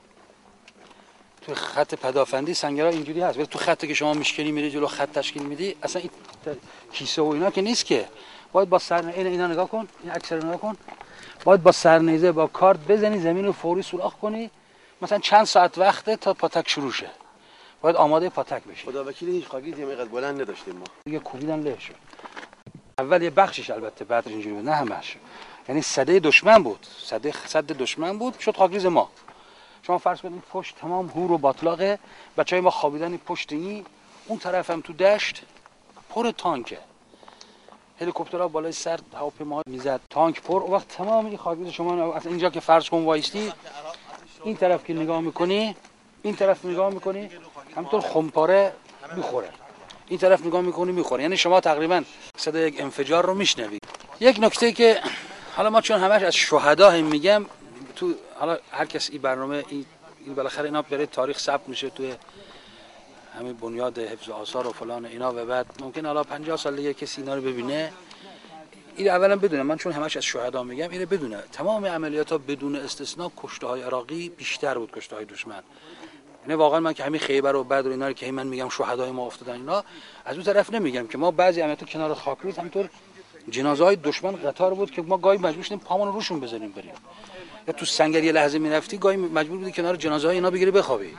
تو خط پدافندی سنگرها اینجوری هست، ولی تو خطی که شما میشکنی میری جلو خط تشکیل میدی، اصلا این کیسه و اینا که نیست که. باید با سر این اینا نگاه کن، این عکس رو نگاه کن. باید با سرنیزه با کارت بزنی زمین رو فوری سوراخ کنی. مثلا چند ساعت وقته تا پاتک شروع شه. باید آماده پاتک بشی. خدا وکیل هیچ خاکریزی اینقدر بلند نداشتیم ما. دیگه کوبیدن له شد. اول یه بخشش البته بدر اینجوری بود، نه همش. یعنی سده دشمن بود، سده صد دشمن بود، شد خاکریز ما. شما فرض کنید پشت تمام هور و باطلاقه، بچهای ما خوابیدن پشت این، اون طرف هم تو دشت پر تانکه، هلیکوپترها بالای سر هواپیما میزد، تانک پر. اون وقت تمام این خاکریز شما اصلا اینجا که فرض کن وایستی، این طرف که نگاه میکنی، این طرف نگاه میکنی همینطور خمپاره میخوره، این طرف نگاه میکنی میخوره. یعنی شما تقریبا صدای یک انفجار رو میشنوید. یک نکته که حالا ما چون همش از شهدا هم میگم، تو حالا هر کس این برنامه این, این بالاخره اینا برای تاریخ ثبت میشه توی همین بنیاد حفظ آثار و فلان اینا، و بعد ممکن حالا پنجاه سال دیگه کسی اینا رو ببینه، این اولا بدونه، من چون همش از شهدا میگم اینو بدونه، تمام عملیات‌ها بدون استثنا کشته‌های عراقی بیشتر بود کشته‌های دشمن. یعنی واقعا من که همین خیبر و بدر و اینا رو که من میگم شهدای ما افتادن اینا، از اون طرف نمیگم که ما بعضی عملیات کنار خاکریز همینطور جنازه‌های دشمن قطار بود که ما گاهی مجبور شدیم پامون روشون بزنیم بریم، یا تو سنگر یه لحظه میرفتی گاهی مجبور بودی کنار جنازه‌های اینا بگیری بخوابی،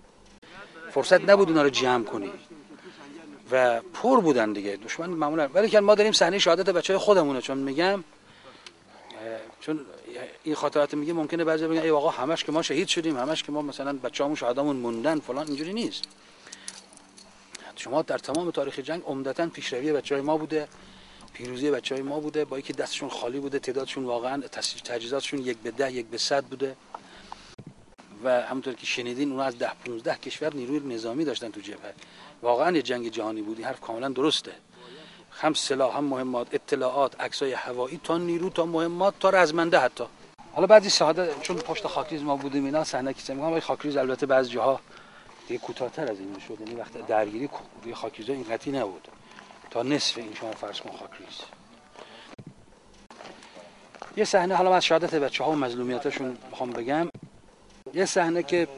فرصت نبود اونا رو جمع کنی و پر بودن دیگه دشمن معمولا. ولی که ما داریم صحنه شهادت بچهای خودمونه، چون میگم چون این خاطرات میگه ممکنه بعضی بگن ای آقا همش که ما شهید شدیم، همش که ما مثلا بچه‌هامون شهدامون موندن فلان، اینجوری نیست. شما در تمام تاریخ جنگ عمدتاً پیشروی بچهای ما بوده، پیروزی بچهای ما بوده، با اینکه دستشون خالی بوده، تعدادشون واقعا تجهیزاتشون یک به ده یک به صد بوده و همونطور که شنیدین اونا از ده پانزده کشور نیروی نظامی داشتن تو جبهه. واقعا یه جنگ جهانی بود، این حرف کاملا درسته. هم سلاح، هم مهمات، اطلاعات، عکسای هوایی، تا نیرو، تا مهمات، تا رزمنده حتی. حالا بعضی ساده چون پشت خاکریز ما بودیم اینا صحنه کیسه میگم ولی خاکریز البته بعضی جاها دیگه کوتاه‌تر از این میشد، یعنی وقت درگیری دیگه خاکریزا این قطعی نبود تا نصف این شما فرض کن خاکریز. یه صحنه حالا از شهادت بچه‌ها و مظلومیتاشون میخوام بگم. یه صحنه که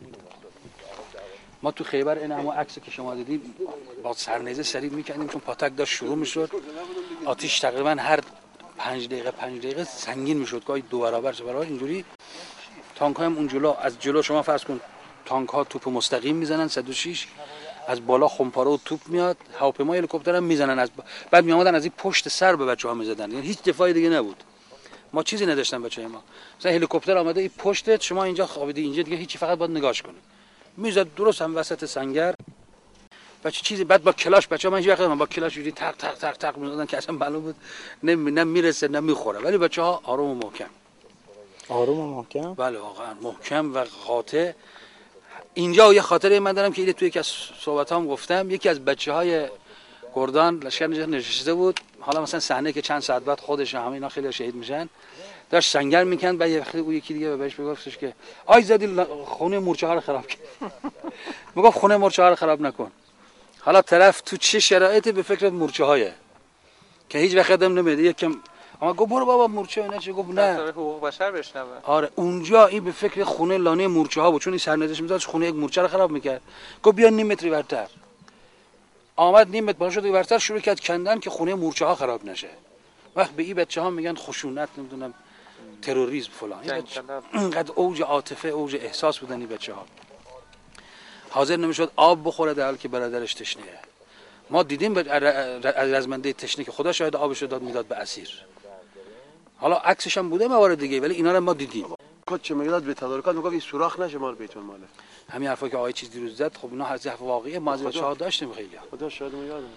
ما تو خیبر این همون عکسی که شما دیدید با سرنیزه سریع می‌کردیم چون پاتک داشت شروع می‌شد. آتش تقریبا هر پنج دقیقه پنج دقیقه سنگین می‌شد، گاهی دو برابر سه برابر اینجوری. تانک‌ها هم اون جلو از جلو شما فرض کن تانک‌ها توپ مستقیم میزنن صد و شش، از بالا خمپاره و توپ میاد، هواپیما هلیکوپتر هم میزنن، از بعد میامدن از این پشت سر به بچه‌ها میزدن، یعنی هیچ دفاعی دیگه نبود. ما چیزی نداشتن بچه‌ها ما. مثلا هلیکوپتر آمده این پشتت، شما اینجا خوابیدی اینجا دیگه هیچی، فقط باید نگاش کنی. میزد درست هم وسط سنگر. بچه چیزی بعد با کلاش بچه‌ها من هیچ وقت با کلاش جوری تق تق تق تق می‌زدن که اصلا معلوم بود نه نه میرسه نه میخوره، ولی بچه‌ها آروم و محکم. آروم و محکم؟ بله واقعا محکم و قاطع. اینجا یه خاطره من دارم که ایده توی یکی از صحبتام گفتم، یکی از بچه‌های گردان لشکر نشسته بود، حالا مثلا صحنه که چند ساعت بعد خودش همه اینا خیلی شهید میشن، داشت سنگر میکند و یه خیلی یکی دیگه بهش میگفتش که آی زدی خونه مورچه ها رو خراب کرد. میگفت خونه مورچه ها رو خراب نکن. حالا طرف تو چه شرایطی به فکر مورچه هایه که هیچ وقت قدم نمیده، یکم اما گفت برو بابا مورچه اینا چه، گفت نه حقوق بشر بشنوه. آره اونجا این به فکر خونه لانه مورچه ها بود، چون این سرنوشتش میذاشت خونه یک مورچه رو خراب میکرد. گفت بیا نیم متری برتر. آمد نیم متر بالا شد برتر، شروع کرد کندن که خونه مورچه ها خراب نشه. وقت به این بچه ها میگن خشونت، نمیدونم تروریسم فلان. اینقدر اوج عاطفه اوج احساس بودن این بچه ها، حاضر نمیشد آب بخوره در حالی که برادرش تشنه. ما دیدیم رزمنده تشنه که خدا شاهد آبش داد میداد به اسیر. حالا عکسش هم بوده موارد دیگه، ولی اینا رو ما دیدیم. کد چه میگاد به تدارکات میگفت این سوراخ نشه مال بیت المال. همین حرفا که آقای چیز دیروز زد، خب اینا حرف واقعیه، ما از بچه‌ها داشتیم خیلی. خدا شاهد ما یادم.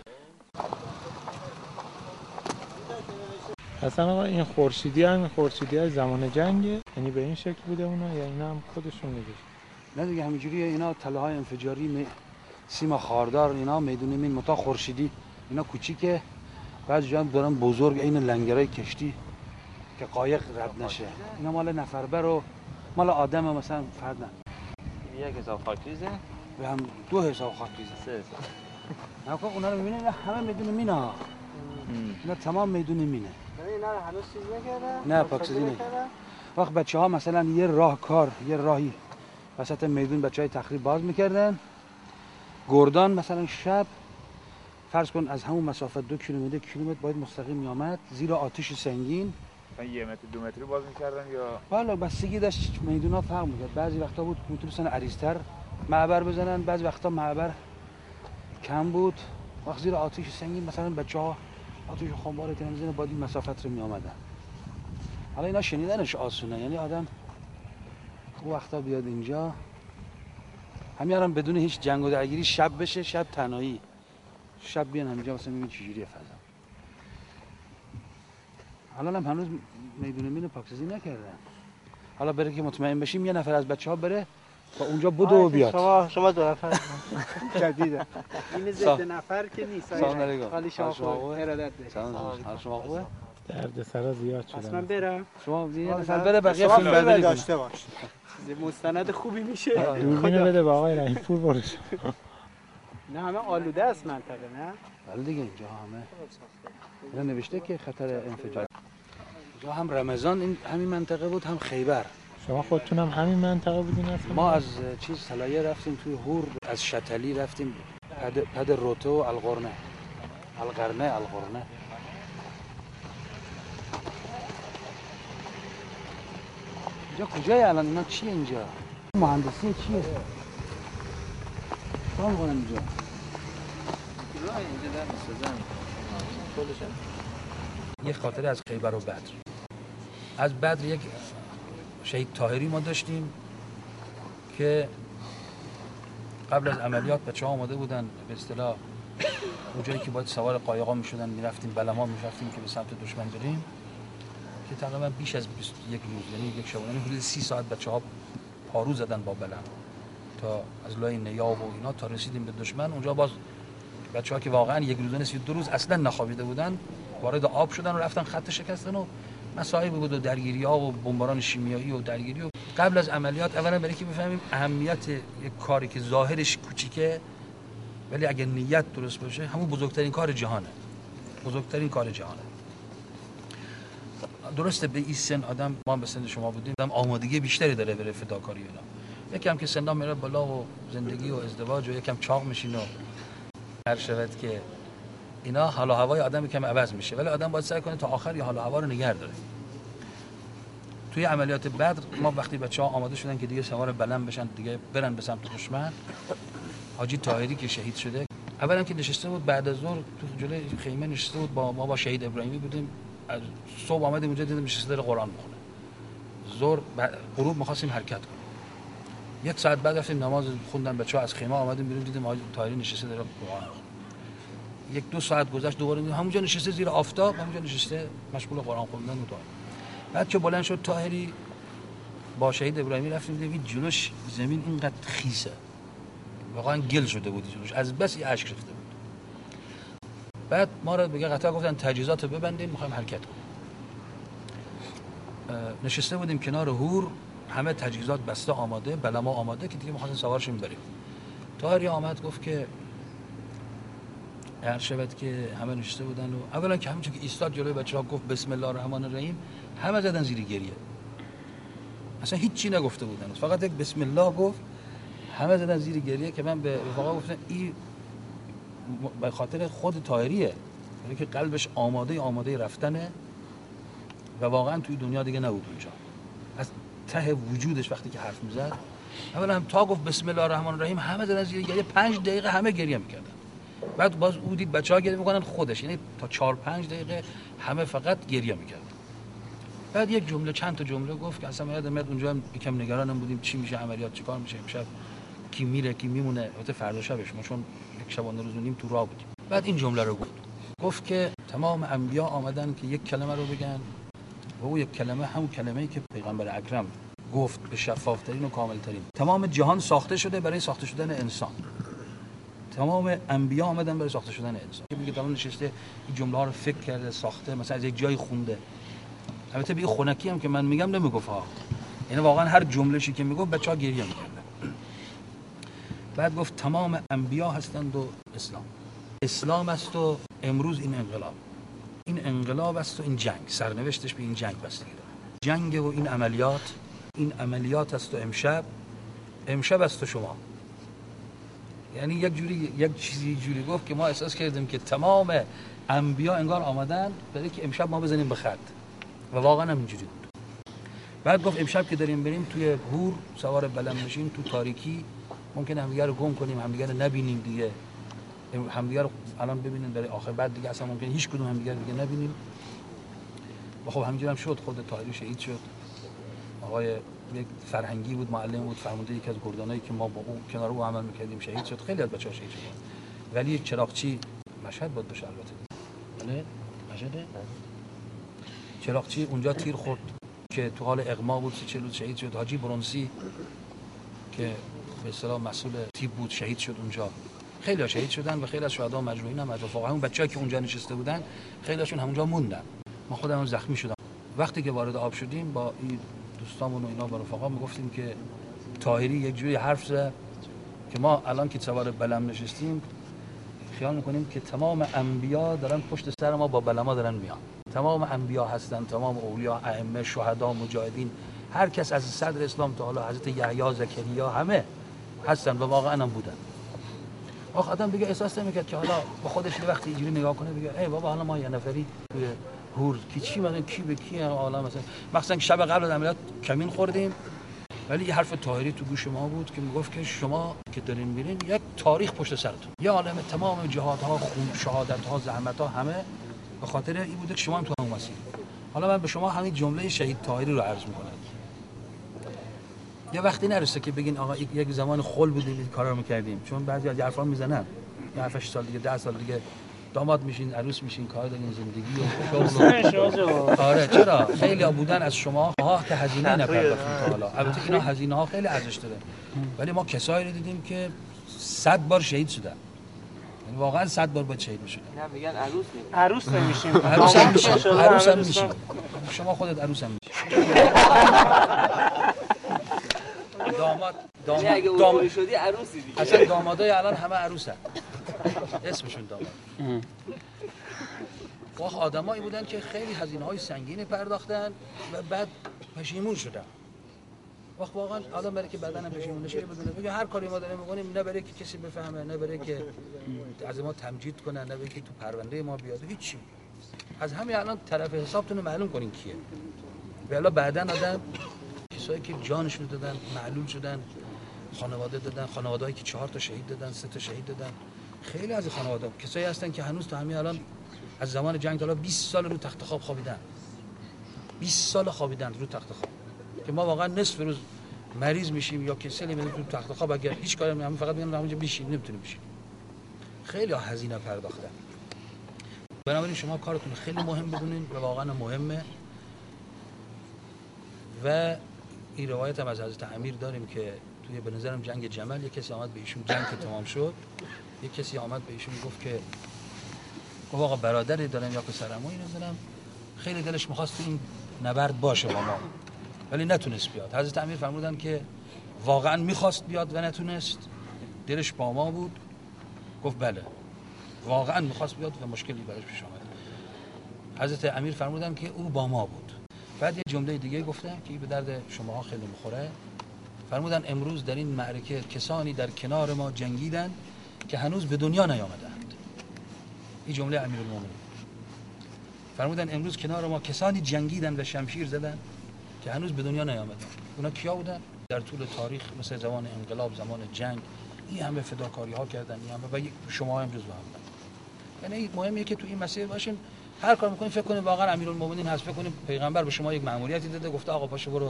اصلا آقا این خورشیدی هم خورشیدی از زمان جنگه، یعنی به این شکل بوده اونا یا اینا هم خودشون نگه؟ نه دیگه همینجوریه، اینا تله های انفجاری می... سیما خاردار اینا میدون مین متا خورشیدی اینا کوچیکه، بعضی جا هم دارن بزرگ این لنگرای کشتی که قایق رد نشه. اینا مال نفربر و مال آدم مثلا فرد نه. یک حساب خاکریزه به هم دو حساب خاکریزه سه حساب. نه که اونا رو میبینید همه میدون مینا، اینا تمام میدون مینه. اینا رو هنوز چیز نکردن؟ نه پاکسازی نکردن. وقت بچه ها مثلا یه راه کار یه راهی وسط میدون بچه های تخریب باز میکردن، گردان مثلا شب فرض کن از همون مسافت دو کیلومتر کیلومتر باید مستقیم میامد زیر آتش سنگین. یه متر دو متری باز میکردن یا؟ بله بستگی داشت میدونا فرق میکرد. بعضی وقتا بود میتونستن عریض‌تر معبر بزنن، بعضی وقتا معبر کم بود، وقت زیر آتش سنگین مثلا بچه ها آتش خمبار تنظیم باید این مسافت رو میامدن. حالا اینا شنیدنش آسونه، یعنی آدم اون وقتا بیاد اینجا همین الان بدون هیچ جنگ و درگیری شب بشه، شب تنهایی شب بیان همینجا مثلا ببین چجوریه فضا. حالا هم هنوز میدون مین پاکسازی نکردن. حالا بره که مطمئن بشیم یه نفر از بچه‌ها بره تا اونجا بدو و بیاد. شما شما دو نفر جدیده. این ضد نفر که نیست. سلام علیکم. حالی شما خوبه؟ ارادت دارید. سلام شما خوبه؟ دردسرا زیاد شده. پس من برم. شما یه نفر بره بقیه فیلم برداری داشته باش. مستند خوبی میشه. دوربین بده با آقای رحیم پور برش. نه همه آلوده است منطقه نه؟ بله دیگه اینجا همه. اینا نوشته که خطر انفجار. اینجا هم رمضان این همین منطقه بود هم خیبر. شما خودتون هم همین منطقه بودین اصلا؟ ما از چیز سلایه رفتیم توی هور، از شتلی رفتیم پد پد روته و القرنه. القرنه القرنه. اینجا کجای الان اینا چیه اینجا؟ مهندسی چیه؟ کار می‌کنن اینجا؟ راه اینجا در می‌سازن. یه خاطره از خیبر و بدر. از بدر یک شهید طاهری ما داشتیم که قبل از عملیات بچه‌ها آماده بودن به اصطلاح اونجایی که باید سوار قایقا می‌شدن می‌رفتیم بلما می‌رفتیم که به سمت دشمن بریم، که تقریبا بیش از بیست و یک روز یعنی یک شب یعنی حدود سی ساعت بچه‌ها پارو زدن با بلم تا از لای نیاب و اینا تا رسیدیم به دشمن. اونجا باز بچه‌ها که واقعا یک روز نیست دو روز اصلا نخوابیده بودن وارد آب شدن و رفتن خط شکستن و مصائب بود و درگیری‌ها و بمباران شیمیایی و درگیری و قبل از عملیات اولا برای که بفهمیم اهمیت یک کاری که ظاهرش کوچیکه ولی اگه نیت درست باشه همون بزرگترین کار جهانه. بزرگترین کار جهانه. درسته به این سن آدم ما به سن شما بودیم آدم آمادگی بیشتری داره برای فداکاری اینا. یکم که سن‌ها میره بالا و زندگی و ازدواج و یکم چاق میشین و هر شود که اینا حال و هوای آدم کم عوض میشه ولی آدم باید سعی کنه تا آخر حال و هوا رو نگه داره. توی عملیات بدر ما وقتی بچه‌ها آماده شدن که دیگه سوار بلند بشن دیگه برن به سمت دشمن حاجی طاهری که شهید شده اولا که نشسته بود بعد از ظهر تو جلوی خیمه نشسته بود با ما با شهید ابراهیمی بودیم از صبح آمدیم اونجا دیدیم نشسته داره قرآن میخونه ظهر غروب می‌خواستیم حرکت کنیم یک ساعت بعد رفتیم نماز خوندن بچه‌ها از خیمه آمدیم بیرون دیدیم حاجی طاهری نشسته داره قرآن یک دو ساعت گذشت دوباره دیدیم همونجا نشسته زیر آفتاب همونجا نشسته مشغول قرآن خوندن و دعا بعد که بلند شد طاهری با شهید ابراهیمی رفتیم دیدیم جلوش زمین اینقدر خیسه واقعا گل شده بود جلوش از بس اشک ریخته بود بعد ما رو بگه قطعا گفتن تجهیزات رو ببندیم می‌خوایم حرکت کنیم نشسته بودیم کنار هور همه تجهیزات بسته آماده بلما آماده که دیگه می‌خواستیم سوارشیم بریم طاهری آمد گفت که هر شبت که همه نشسته بودن و اولا که همونجوری که ایستاد جلوی بچه‌ها گفت بسم الله الرحمن الرحیم همه زدن زیر گریه اصلا هیچ چی نگفته بودن فقط یک بسم الله گفت همه زدن زیر گریه که من به رفقا گفتم این به خاطر خود طاهریه یعنی که قلبش آماده آماده رفتنه و واقعا توی دنیا دیگه نبود اونجا از ته وجودش وقتی که حرف میزد اولا هم تا گفت بسم الله الرحمن الرحیم همه زدن زیر گریه پنج دقیقه همه گریه میکردن بعد باز او دید بچه‌ها گریه میکنن خودش یعنی تا چهار پنج دقیقه همه فقط گریه میکردن بعد یک جمله چند تا جمله گفت که اصلا یادم میاد اونجا یکم نگرانم بودیم چی میشه عملیات چیکار میشه امشب کی میره کی میمونه البته فردا شبش ما چون یک شبانه روز و نیم تو راه بودیم بعد این جمله رو گفت گفت که تمام انبیا آمدن که یک کلمه رو بگن و او یک کلمه همون کلمه‌ای که پیغمبر اکرم گفت به شفافترین و کاملترین تمام جهان ساخته شده برای ساخته شدن انسان تمام انبیا آمدن برای ساخته شدن انسان که میگه تمام نشسته این جمله ها رو فکر کرده ساخته مثلا از یک جای خونده البته به خونکی هم که من میگم نمیگفت ها یعنی واقعا هر جمله‌ای که میگفت بچه‌ها گریه می‌کردن بعد گفت تمام انبیا هستند و اسلام اسلام است و امروز این انقلاب این انقلاب است و این جنگ سرنوشتش به این جنگ بستگی داره جنگ و این عملیات این عملیات است و امشب امشب است و شما یعنی یک جوری یک چیزی جوری گفت که ما احساس کردیم که تمام انبیا انگار آمدن برای که امشب ما بزنیم به خط و واقعا هم اینجوری بود بعد گفت امشب که داریم بریم توی هور سوار بلند بشیم تو تاریکی ممکنه همدیگه رو گم کنیم همدیگه رو نبینیم دیگه همدیگه رو الان ببینیم برای آخر بعد دیگه اصلا ممکنه هیچ کدوم همدیگه رو دیگه نبینیم و خب همینجوری هم شد خود طاهری شهید شد آقای یک فرهنگی بود معلم بود فرمانده یکی از گردانایی که ما با او کنار او عمل می‌کردیم شهید شد خیلی از بچه‌ها شهید شدن ولی یک چراغچی مشهد بود بشه البته بله مشهده چراغچی اونجا تیر خورد که تو حال اغما بود سی چهل روز شهید شد حاجی برونسی که به اصطلاح مسئول تیپ بود شهید شد اونجا خیلی ها شهید شدن و خیلی از شهدا مجروحین هم اتفاقا همون بچه‌ها که اونجا نشسته بودن خیلی هاشون همونجا موندن ما خودمون زخمی شدم وقتی که وارد آب شدیم با این دوستامون و اینا با رفقا میگفتیم که طاهری یک جوری حرف زد که ما الان که سوار بلم نشستیم خیال میکنیم که تمام انبیا دارن پشت سر ما با بلما دارن میان تمام انبیا هستن تمام اولیا ائمه شهدا مجاهدین هر کس از صدر اسلام تا حالا حضرت یحیی زکریا همه هستن و واقعا هم بودن آخه آدم دیگه احساس نمیکرد که حالا با خودش وقتی اینجوری نگاه کنه بگه ای بابا حالا ما یه نفری توی هور کی چی مثلا کی به کی حالا مثلا مثلا شب قبل از عملیات کمین خوردیم ولی یه حرف طاهری تو گوش ما بود که میگفت که شما که دارین میرین یک تاریخ پشت سرتون یه عالمه تمام جهادها خون شهادتها زحمتها همه به خاطر این بوده که شما هم تو همون مسیر حالا من به شما همین جمله شهید طاهری رو عرض میکنم یه وقتی نرسه که بگین آقا یک زمان خل بودیم این کارا رو میکردیم چون بعضی از حرفا میزنن یه هفت سال دیگه ده سال دیگه داماد میشین عروس میشین کار دارین زندگی و شغل آره چرا خیلی ها بودن از شما ها که هزینه نپرداختین تا حالا البته اینا هزینه ها خیلی ارزش داره ولی ما کسایی رو دیدیم که صد بار شهید شدن یعنی واقعا صد بار باید شهید میشدن. نه میگن عروس میگن. عروس نمیشیم. عروس هم میشیم. عروس هم میشیم. شما خودت عروس هم میشی. داماد داماد اگه اونجوری شدی عروسی دیگه. اصلا دامادای الان همه عروسن. اسمشون داماد. واقعا آدمایی بودن که خیلی هزینه‌های سنگینی پرداختن و بعد پشیمون شدن. وقت واقعا آدم برای که بدنم پشیمون نشه بدونه بگه هر کاری ما داریم می‌کنیم نه برای که کسی بفهمه نه برای که از ما تمجید کنن نه برای که تو پرونده ما بیاد هیچی. از همین الان طرف حسابتون رو معلوم کنین کیه. والا بعداً آدم کسایی که جانشون رو دادن معلول شدن خانواده دادن خانواده‌ای که چهار تا شهید دادن سه تا شهید دادن خیلی از خانواده کسایی هستن که هنوز تا همین الان از زمان جنگ تا حالا بیست سال رو تخت خواب خوابیدن بیست سال خوابیدن رو تخت خواب که ما واقعا نصف روز مریض میشیم یا کسلی میریم تو تخت خواب اگر هیچ کاری نمی‌کنیم فقط میگم همونجا بشین نمیتونیم بشین خیلی هزینه پرداختن بنابراین شما کارتون خیلی مهم بدونین و واقعا مهمه و این روایت هم از حضرت امیر داریم که توی به نظرم جنگ جمل یک کسی آمد به ایشون جنگ که تمام شد یک کسی آمد به ایشون گفت که گفت آقا برادری دارم یا پسرمو اینو دارم خیلی دلش می‌خواست این نبرد باشه با ما ولی نتونست بیاد حضرت امیر فرمودن که واقعا می‌خواست بیاد و نتونست دلش با ما بود گفت بله واقعا می‌خواست بیاد و مشکلی براش پیش اومد حضرت امیر فرمودن که او با ما بود بعد یه جمله دیگه گفتم که به درد شماها خیلی می‌خوره فرمودن امروز در این معرکه کسانی در کنار ما جنگیدن که هنوز به دنیا نیامدند این جمله امیرالمومنین فرمودن امروز کنار ما کسانی جنگیدن و شمشیر زدن که هنوز به دنیا نیامدند اونا کیا بودن در طول تاریخ مثل زمان انقلاب زمان جنگ این همه فداکاری ها کردن این همه و شما هم جزو هم یعنی مهمه که تو این مسیر باشین هر کار میکنین فکر کنین واقعا امیرالمومنین هست فکر کنین پیغمبر به شما یک مأموریتی داده گفته آقا پاشو برو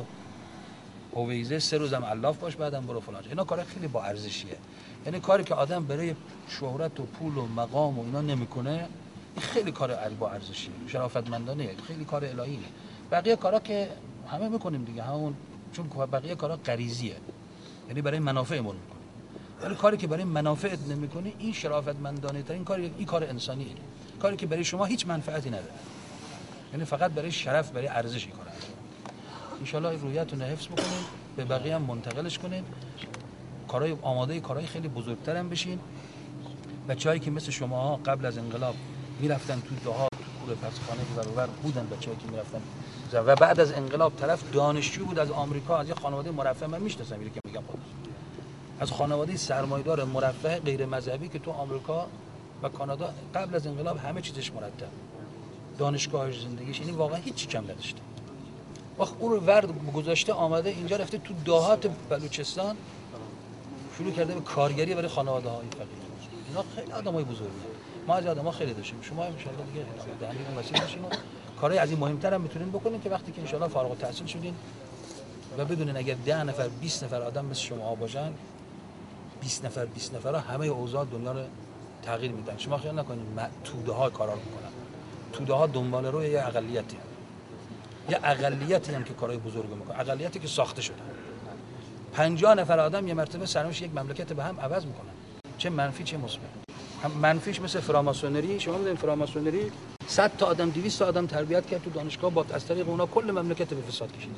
هویزه سه روزم علاف باش بعدم برو فلان اینا کار خیلی با ارزشیه یعنی کاری که آدم برای شهرت و پول و مقام و اینا نمیکنه این خیلی کار با ارزشیه شرافتمندانه خیلی کار الهیه بقیه کارا که همه میکنیم دیگه همون چون بقیه کارا غریزیه یعنی برای منافعمون میکنیم ولی کاری که برای منافعت نمیکنی این شرافتمندانه ترین کار این کار انسانیه کاری که برای شما هیچ منفعتی نداره یعنی فقط برای شرف برای ارزش کار ان شاء الله رویتون حفظ بکنین به بقیه هم منتقلش کنین کارهای آماده کارهای خیلی بزرگتر هم بشین بچه‌هایی که مثل شماها قبل از انقلاب میرفتن تو دهات تو کوره پسخانه برابر بودن بچه‌هایی که میرفتن و بعد از انقلاب طرف دانشجو بود از آمریکا از یه خانواده مرفه من میشناسم میگم میگم از خانواده سرمایه‌دار مرفه غیر مذهبی که تو آمریکا و کانادا قبل از انقلاب همه چیزش مرتب دانشگاهش زندگیش یعنی واقعا هیچ کم نداشته وقت اون رو ورد گذاشته آمده اینجا رفته تو دهات بلوچستان شروع کرده به کارگری برای خانواده های فقیر اینا خیلی آدمای بزرگه ما از آدم‌ها خیلی داشتیم شما ان شاء الله دیگه در این مسیر باشین و کارهای از این مهمتر هم میتونین بکنین که وقتی که ان شاء الله فارغ التحصیل شدین و بدونین اگر ده نفر بیست نفر آدم مثل شما باشن بیست نفر بیست نفر همه اوضاع دنیا رو تغییر میدن شما خیال نکنین توده ها کارا میکنن توده ها دنبال روی یه اقلیتی یه اقلیتی هم که کارهای بزرگ میکنه اقلیتی که ساخته شده پنجاه نفر آدم یه مرتبه سرنوشت یک مملکت به هم عوض میکنن چه منفی چه مثبت هم منفیش مثل فراماسونری شما میدونید فراماسونری صد تا آدم دویست تا آدم تربیت کرد تو دانشگاه با از طریق اونا کل مملکت به فساد کشیدن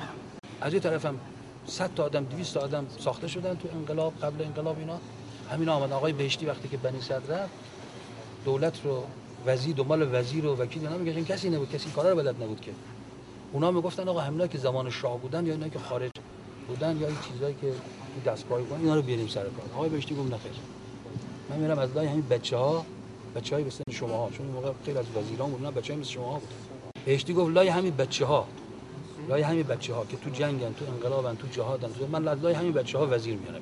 از این طرف هم صد تا آدم دویست تا آدم ساخته شدن تو انقلاب قبل انقلاب اینا همین آمد آقای بهشتی وقتی که بنی صدر رفت دولت رو وزیر دنبال وزیر و وکیل اینا میگه این کسی نبود کسی کارا رو بلد نبود که اونا میگفتن آقا همینا که زمان شاه بودن یا اینا که خارج بودن یا این چیزایی که دستگاهی بودن اینا رو بیاریم سر کار آقای بهشتی گفت نخیر من میرم از لای همین بچه‌ها بچه‌های مثل شماها چون این موقع خیلی از وزیران بودن بچه‌های مثل شماها بود بهشتی گفت لای همین بچه‌ها لای همین بچه‌ها که تو جنگن تو انقلابن تو جهادن تو من لای همین بچه‌ها وزیر میارم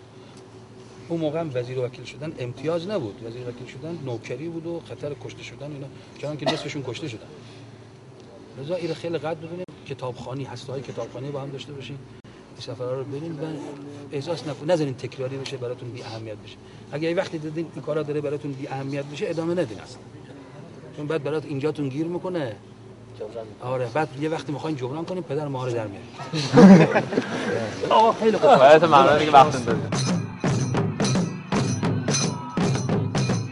اون موقع هم وزیر و وکیل شدن امتیاز نبود وزیر و وکیل شدن نوکری بود و خطر کشته شدن اینا چون که نصفشون کشته شدن لذا این خیلی قد ببینیم کتابخوانی هسته‌های کتابخوانی با هم داشته باشین این سفرها رو بریم و احساس نکنید نذارین تکراری بشه براتون بی اهمیت بشه اگه یه وقتی دیدین این کارا داره براتون بی اهمیت بشه ادامه ندین اصلا چون بعد برات اینجاتون گیر میکنه آره بعد یه وقتی میخواین جبران کنین پدر ما رو در میارید آقا خیلی خوب باید معنی دیگه وقت دارید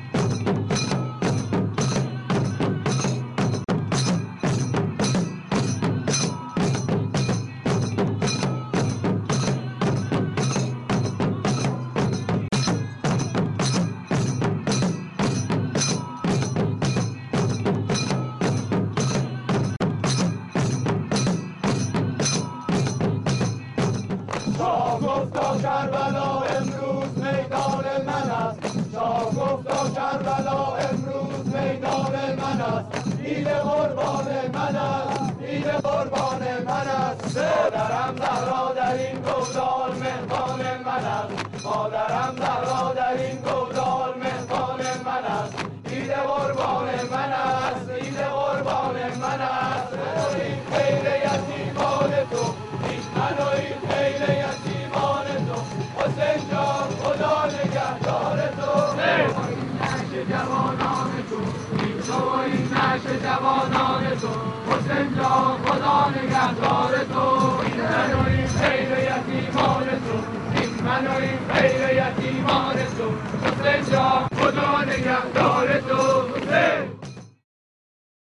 قربان من است، عید قربان من است. مادرم زهرا در این گودال مهمان من است، مادرم زهرا در این گودال مهمان من است. عید قربان من است، عید قربان من است. این خیل یتیمان تو، این من و این خیل یتیمان تو. حسین جان خدا نگهدار تو. این نعش جوانان تو، این تو و این نعش جوانان تو. حسین جان خدا نگهدار تو. این من و این خیل یتیمان تو، این من و این